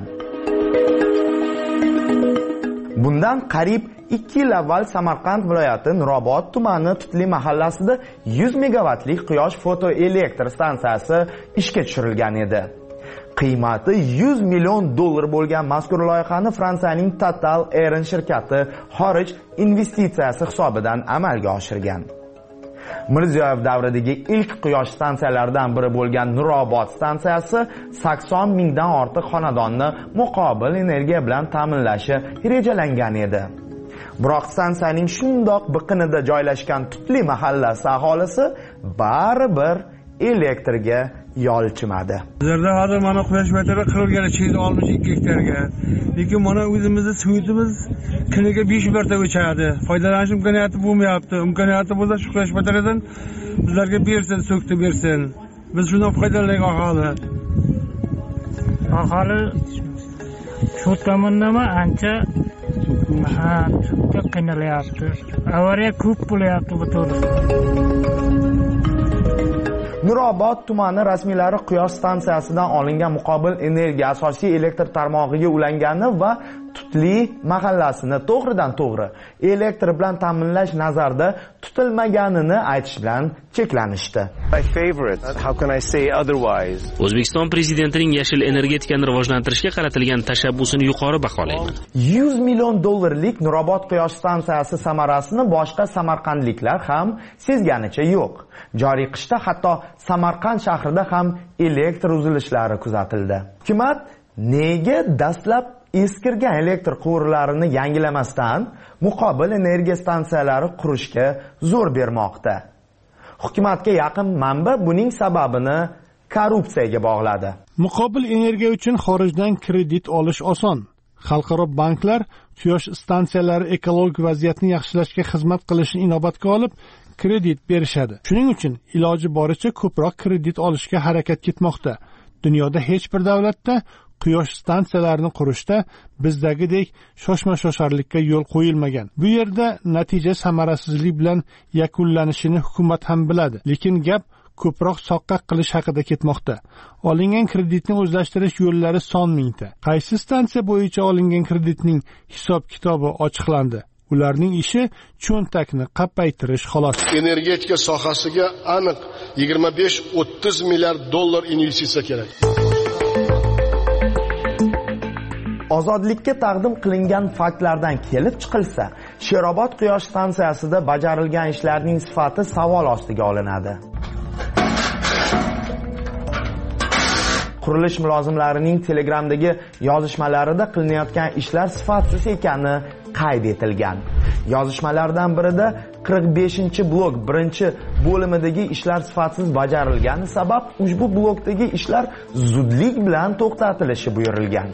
Bundan qariyb 2 yil avval Samarqand viloyati Nurobod tumani Tutli mahallasida 100 megavatlik quyosh fotoelektr stansiyasi ishga tushirilgan edi. Qiymati $100 million bo'lgan mazkur loyihani Fransiyaning Total Eren shirkati xorij investitsiyasi hisobidan amalga oshirgan. Mirziyoyev davridagi ilk quyosh stansiyalaridan biri bo'lgan Nurobod stansiyasi 80 mingdan ortiq xonadonni muqobil energiya bilan ta'minlashi rejalangan edi. Biroq stansiyaning shundoq biqinida joylashgan Tutli mahallasi aholisi baribir elektrga yo'lchimadi. Bizlarda hozir mana quyosh batari qirilgan 262 gektarga. Lekin mana o'zimizning suvimiz kuniga 5 marta o'chadi. Foydalanish imkoniyati bo'lmayapti. Imkoniyati bo'lsa shu quyosh bataridan bizlarga bersin, so'kti bersin. Biz shundan foydalanaylik aholi. Aholi shu tomonlama ancha qiynalyapti. Avariya ko'p bo'lyapti bu to'g'risida. Nurobod tumani rasmiylari quyosh stansiyasidan olingan muqobil energiya asosiy elektr tarmog'iga ulangani va Tutli mahallasini to'g'ridan-to'g'ri elektr bilan ta'minlash nazarda tutilmaganini aytish bilan cheklanishdi. O'zbekiston prezidentining yashil energetikani rivojlantirishga qaratilgan tashabbusini yuqori baholayman. $100 million Nurobod quyosh stansiyasi samarasini boshqa samarqandliklar ham sezganicha yo'q. Joriy qishda hatto Samarqand shahrida ham elektr uzilishlari kuzatildi. Hukumat nega dastlab eskirgan elektr quvurlarini yangilamasdan muqobil energiya stansiyalari qurishga zo'r bermoqda? Hukumatga yaqin manba buning sababini korrupsiyaga bog'ladi. Muqobil energiya uchun xorijdan kredit olish oson. Xalqaro banklar quyosh stansiyalari ekologik vaziyatni yaxshilashga xizmat qilishni inobatga olib kredit berishadi. Shuning uchun iloji boricha ko'proq kredit olishga harakat ketmoqda. Dunyoda hech bir davlatda quyosh stansiyalarini qurishda bizdagidek shoshma-shosharlikka yo'l qo'yilmagan. Bu yerda natija samarasizlik bilan yakunlanishini hukumat ham biladi, lekin gap ko'proq soqqa qilish haqida ketmoqda. Olingan kreditni o'zlashtirish yo'llari son mingta. Qaysi stansiya bo'yicha olingan kreditning hisob-kitobi ochiqlandi. Ularning ishi cho'ntakni qappaytirish xolos. Energetika sohasiga aniq 25-30 milliard dollar investitsiya kerak. Ozodlikka taqdim qilingan faktlardan kelib chiqilsa, Sherobod quyosh stansiyasida bajarilgan ishlarning sifati savol ostiga olinadi. Qurilish mulozimlarining Telegramdagi yozishmalarida qilinayotgan ishlar sifatsiz ekani qayd etilgan. Yozishmalardan birida 45-blok 1-bo'limidagi ishlar sifatsiz bajarilgani sabab ushbu blokdagi ishlar zudlik bilan to'xtatilishi buyurilgan.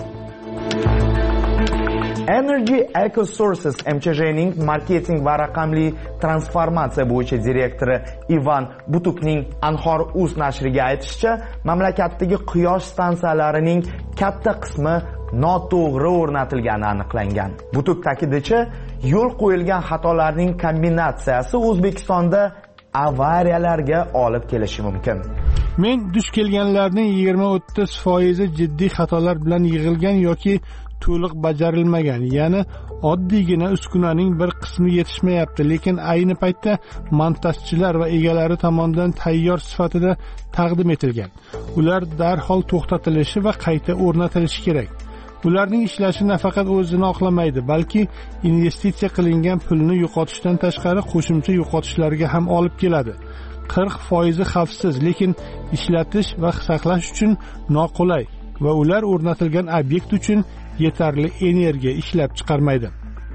Energy Ecosources MCH'ning marketing va raqamli transformatsiya bo'yicha direktori Ivan Butukning Anhor.uz nashriga aytishicha, mamlakatdagi quyosh stansiyalarining katta qismi noto'g'ri o'rnatilgani aniqlangan. Butuk ta'kidicha, yo'l qo'yilgan xatolarning kombinatsiyasi O'zbekistonda avariyalarga olib kelishi mumkin. Men duch kelganlarning 20-30% jiddiy xatolar bilan yig'ilgan yoki to'liq bajarilmagan, ya'ni oddiygina uskunaning bir qismi yetishmayapti, lekin ayni paytda montajchilar va egalari tomonidan tayyor sifatida taqdim etilgan. Ular darhol to'xtatilishi va qayta o'rnatilishi kerak. Ularning ishlashi nafaqat o'zini oqlamaydi, balki investitsiya qilingan pulni yo'qotishdan tashqari qo'shimcha yo'qotishlarga ham olib keladi. 40% xavfsiz, lekin ishlatish va saqlash uchun noqulay va ular o'rnatilgan obyekt uchun yetarli energiya ishlab chiqarmaydi.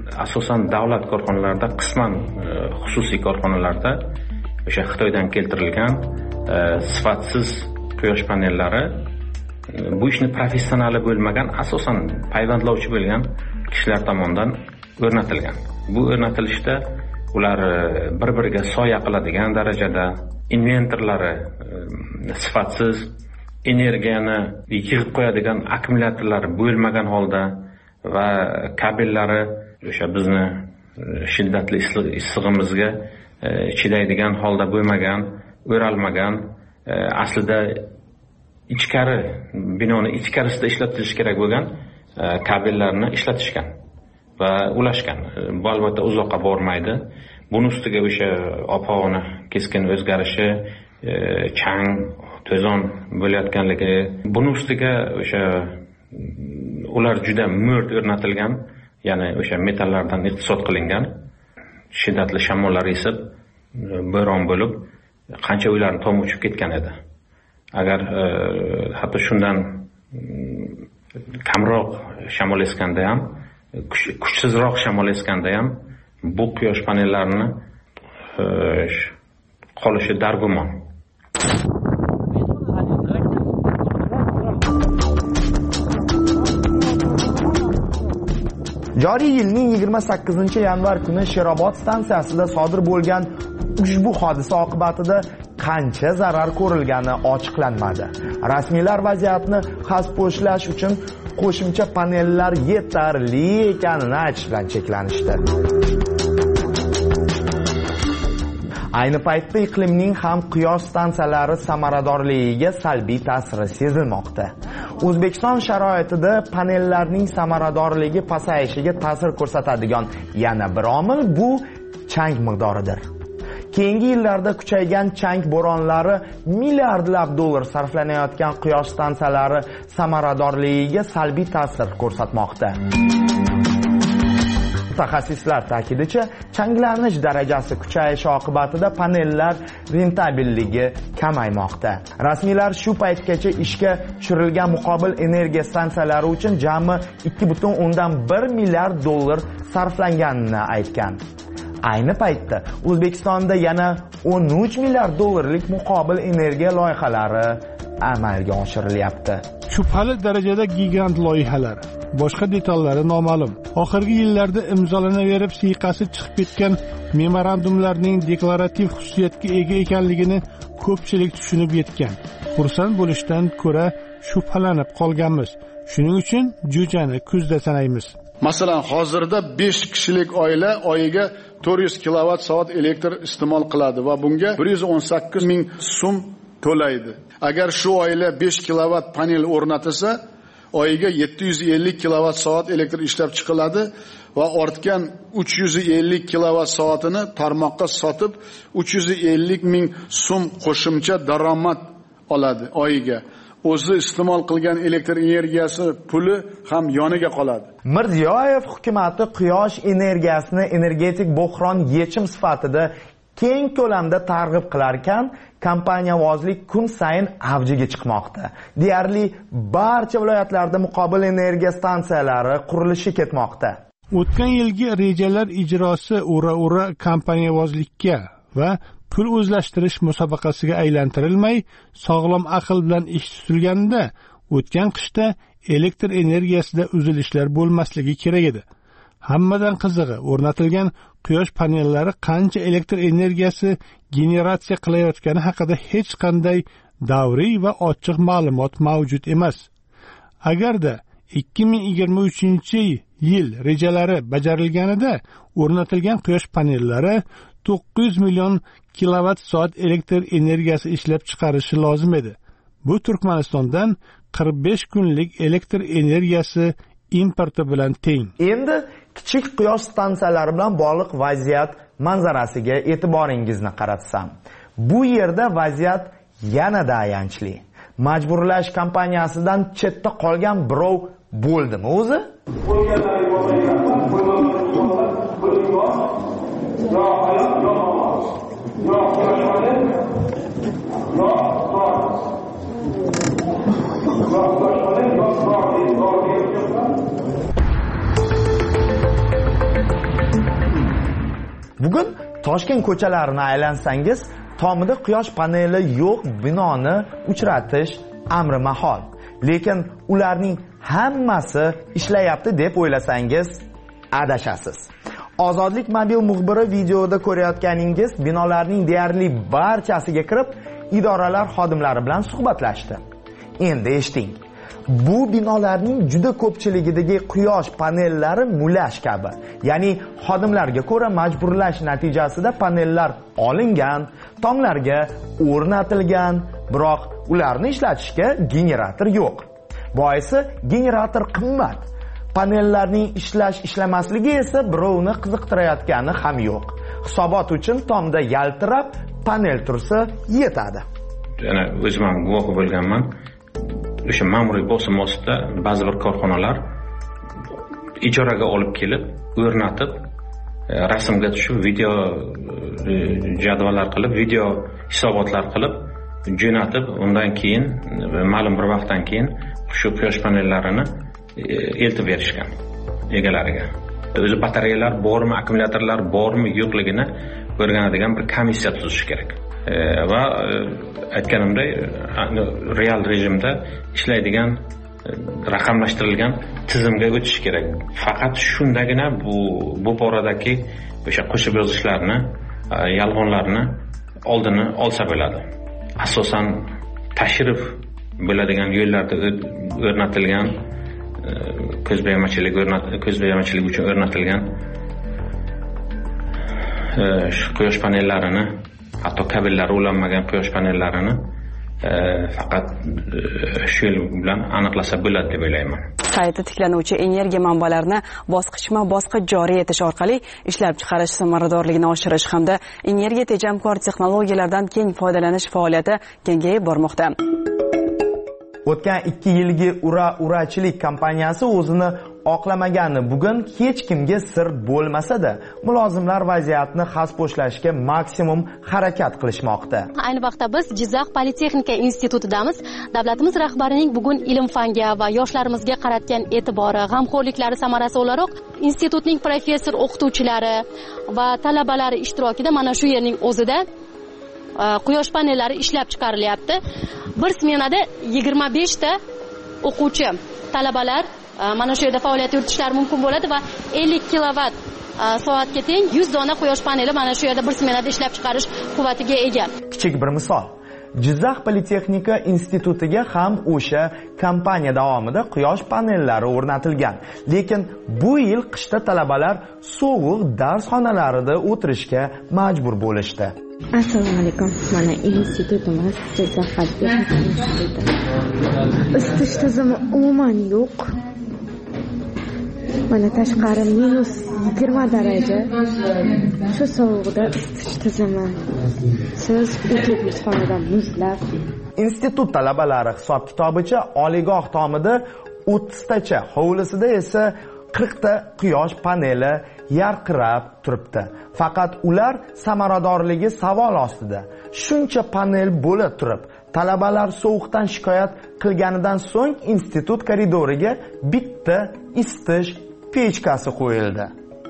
asosan davlat korxonalarida, qisman xususiy korxonalarda o'sha Xitoydan keltirilgan sifatsiz quyosh panellari bu ishni professionali bo'lmagan, asosan payvandlovchi bo'lgan kishilar tomonidan o'rnatilgan. Bu o'rnatilishda ular bir-biriga soya qiladigan darajada, inventorlari sifatsiz, energiyani yig'ib qo'yadigan akkumulyatorlari bo'lmagan holda va kabellari o'sha bizni shiddatli issig'imizga chidaydigan holda bo'lmagan, o'ralmagan, aslida ichkari, binoni ichkarisida ishlatilishi kerak bo'lgan kabellarni ishlatishgan va ulashgan. Bu albatta uzoqqa bormaydi. Buni ustiga o'sha ob-havoni keskin o'zgarishi, chang, to'zon bo'layotganligi, buni ustiga o'sha ular juda mo'rt o'rnatilgan, ya'ni o'sha metallardan iqtisod qilingan, shiddatli shamollar esib, bo'ron bo'lib, qancha uylarni tom uchib ketgan edi. Agar hatto shundan kamroq shamol esganda ham, kuchsizroq shamol esganda ham bu quyosh panellarini qolishi dargumon. Joriy yilning 28-yanvar kuni Sherobod stansiyasida sodir bo'lgan ushbu hodisa oqibatida qancha zarar ko'rilgani ochiqlanmadi. Rasmiylar vaziyatni xavfsizlash uchun qo'shimcha panellar yetarli ekanini aytish bilan cheklanishdi. Ayni paytda iqlimning ham quyosh stansiyalari samaradorligiga salbiy ta'siri sezilmoqda. O'zbekiston sharoitida panellarning samaradorligi pasayishiga ta'sir ko'rsatadigan yana bir omil bu chang miqdoridir. Keyingi yillarda kuchaygan chang bo'ronlari milliardlab dollar sarflanayotgan quyosh stansiyalari samaradorligiga salbiy ta'sir ko'rsatmoqda. Mutaxassislar ta'kidicha, changlanish darajasi kuchayishi oqibatida panellar rentabelligi kamaymoqda. Rasmiylar shu paytgacha ishga tushirilgan muqobil energiya stansiyalari uchun jami 2,1 milliard dollar sarflanganini aytgan. Ayni paytda O'zbekistonda yana 13 milliard dollarlik muqobil energiya loyihalari amalga oshirilyapti. Shubhali darajada gigant loyihalar, boshqa detallari noma'lum. Oxirgi yillarda imzolanaverib siyqasi chiqib ketgan memorandumlarning deklarativ xususiyatga ega ekanligini ko'pchilik tushunib yetgan. Xursand bo'lishdan ko'ra shubhalanib qolganmiz. Shuning uchun jo'jani kuzda sanaymiz. Masalan, hozirda 5 kishilik oila oyiga 400 kilovat soat elektr iste'mol qiladi va bunga 118 ming so'm to'laydi. Agar shu oila 5 kilovat panel o'rnatilsa, oyiga 750 kilovat soat elektr ishlab chiqiladi va ortgan 350 kilovat soatini tarmoqqa sotib 350 ming so'm qo'shimcha daromad oladi oyiga. O'zi iste'mol qilgan elektr energiyasi puli ham yoniga qoladi. Mirziyoyev hukumatı quyosh energiyasini energetik bo'hron yechim sifatida keng ko'lamda targ'ib qilarkan, kompaniyavozlik kun sayin avjiga chiqmoqda. Deyarli barcha viloyatlarda muqobil energiya stansiyalari qurilishi ketmoqda. O'tgan yilgi rejalar ijrosi ura kompaniyavozlikka va pul o'zlashtirish musobaqasiga aylantirilmay, sog'lom aql bilan ish tutilganda, o'tgan qishda elektr energiyasida uzilishlar bo'lmasligi kerak edi. Hammadan qizig'i, o'rnatilgan quyosh panellari qancha elektr energiyasi generatsiya qilayotgani haqida hech qanday davriy va ochiq ma'lumot mavjud emas. Agarda 2023-yil rejalari bajarilganida o'rnatilgan quyosh panellari 900 million kilovat soat elektr energiyasi ishlab chiqarishi lozim edi. Bu Turkmanistondan 45 kunlik elektr energiyasi importi bilan teng. Endi kichik quyosh stansiyalari bilan bog'liq vaziyat manzarasiga e'tiboringizni qaratsam, bu yerda vaziyat yanada ayanchli. Majburlash kompaniyasidan chetda qolgan birov bo'ldimi o'zi? Bugun Toshkent ko'chalarini aylansangiz, tomida quyosh paneli yo'q binoni uchratish amri mahol. Lekin ularning hammasi ishlayapti deb o'ylasangiz, adashasiz. Ozodlik mobil muxbiri videoda ko'rayotganingiz binolarning deyarli barchasiga kirib, idoralar xodimlari bilan suhbatlashdi. Endi eshiting. Bu binolarning juda ko'pchiligidagi quyosh panellari mulash kabi. Ya'ni xodimlarga ko'ra majburlash natijasida panellar olingan, tomlarga o'rnatilgan, biroq ularni ishlatishga generator yo'q. Boisi generator qimmat. Panellarning ishlamasligi esa birovni qiziqtirayotgani ham yo'q. Hisobot uchun tomda yaltirab panel tursa yetadi. Yana o'zim ham guvoh bo'lganman. O'sha ma'muriy bosim ostida ba'zi bir korxonalar ijoraga olib kelib, o'rnatib, rasmga tushib, video jadvallar qilib, video hisobotlar qilib, jo'natib, undan keyin ma'lum bir vaqtdan keyin shu quyosh panellarini eltib berishgan egalariga. O'zi batareyalar bormi, akkumulyatorlar bormi, yo'qligini o'rganadigan bir komissiya tuzish kerak. Va aytganimdek, real rejimda ishlaydigan raqamlashtirilgan tizimga o'tish kerak. Faqat shundagina bu boradagi o'sha qo'shib yozishlarni, yolg'onlarni oldini olsa bo'ladi. Asosan tashrif bo'ladigan yo'llarda o'rnatilgan ko'zbo'yamachilik uchun o'rnatilgan quyosh panellarini, hatto kabellari ulanmagan quyosh panellarini faqat shu yo'l bilan aniqlasa bo'ladi deb o'ylayman. Qayta tiklanuvchi energiya manbalarini bosqichma-bosqich joriy etish orqali ishlab chiqarish samaradorligini oshirish hamda energiya tejamkor texnologiyalardan keng foydalanish faoliyati kengayib bormoqda. O'tgan 2 yilgi urachilik kompaniyasi o'zini oqlamagani bugun hech kimga sir bo'lmasa-da, mulozimlar vaziyatni xaspo'shlashga maksimum harakat qilishmoqda. Ayni vaqtda biz Jizzax Politexnika institutidamiz. Davlatimiz rahbarining bugun ilm-fanga va yoshlarimizga qaratgan e'tibori, g'amxo'rliklari samarasi o'laroq institutning professor o'qituvchilari va talabalari ishtirokida mana shu yerning o'zida quyosh panellari ishlab chiqarilyapti. Bir smenada 25 ta o'quvchi, talabalar mana shu yerda faoliyat yuritishlari mumkin bo'ladi va 50 kilovat soatga teng 100 dona quyosh paneli mana shu yerda bir smenada ishlab chiqarish quvvatiga ega. Kichik bir misol. Jizzax Politexnika institutiga ham o'sha kompaniya davomida quyosh panellari o'rnatilgan. Lekin bu yil qishda talabalar sovuq dars xonalarida o'tirishga majbur bo'lishdi. Assalomu alaykum. Mana institutimiz Jizzax Politexnika instituti. Isitish tizimi umuman yo'q. Mana tashqari -20 daraja. Shu sovuqda isitish tizimi. Siz o'tiribsiz xonada muzlab. Institut talabalari hisob-kitobicha oliygoh tomida 30 tacha, hovlisida esa 40 ta quyosh paneli yarqirab turibdi. Faqat ular samaradorligi savol ostida. Shuncha panel bo'la turib, talabalar sovuqdan shikoyat qilganidan so'ng institut koridoriga bitta isitish pechkasi qo'yildi.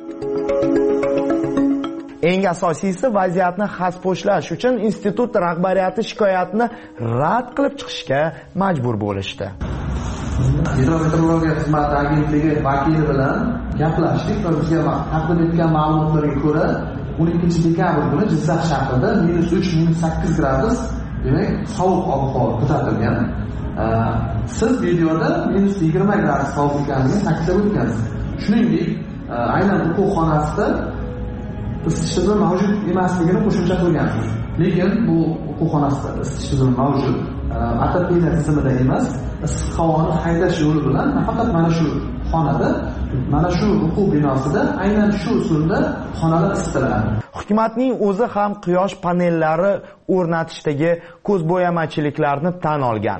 Eng asosiysi vaziyatni xaspo'shlash uchun institut rahbariyati shikoyatni rad qilib chiqishga majbur bo'lishdi. Gidrometeorologiya xizmati agentligi vakili bilan gaplashdik va bizga taqdim etgan ma'lumotlarga ko'ra 12 dekabr kuni Jizzax shahrida -3, -8 gradus demak sovuq ob-havo kuzatilgan. Siz videoda -20 gradus sovuq ekanligini ta'kidlab o'tgansiz. Shuningdek, aynan o'quv-xonasida isitish tizimi mavjud emasligini qo'shimcha qilgansiz. Lekin bu o'quv-xonasida isitish tizimi mavjud. Atapina tizimida emas, issiq havoni haydash yo'li bilan faqat mana shu xonada, mana shu o'quv binosida aynan shu usulda xonalar isitiladi. Hukumatning o'zi ham quyosh panellari o'rnatishdagi ko'zbo'yamachiliklarni tan olgan.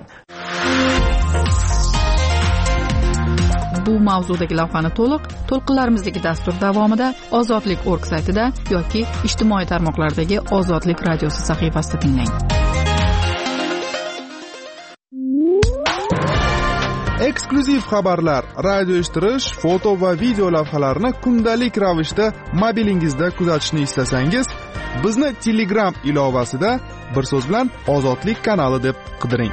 Bu mavzudagi lavhani to'lqinlarimizdagi dastur davomida ozodlik.org saytida yoki ijtimoiy tarmoqlardagi Ozodlik radiosi sahifasida tinglang. eksklyuziv xabarlar, radio eshittirish, foto va video lavhalarni kundalik ravishda mobilingizda kuzatishni istasangiz, bizni Telegram ilovasida bir so'z bilan Ozodlik kanali deb qidiring.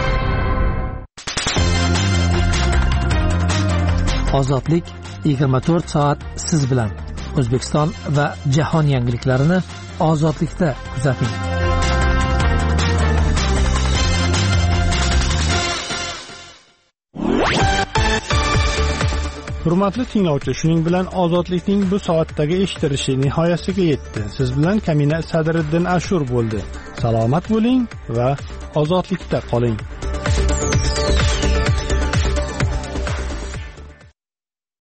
Ozodlik 24 soat siz bilan. O'zbekiston va jahon yangiliklarini Ozodlikda kuzating. Hurmatli tinglovchi, shuning bilan Ozodlikning bu soatdagi eshitilishi nihoyasiga yetdi. Siz bilan Kamina Sadriddin Ashur bo'ldi. Salomat bo'ling va ozodlikda qoling.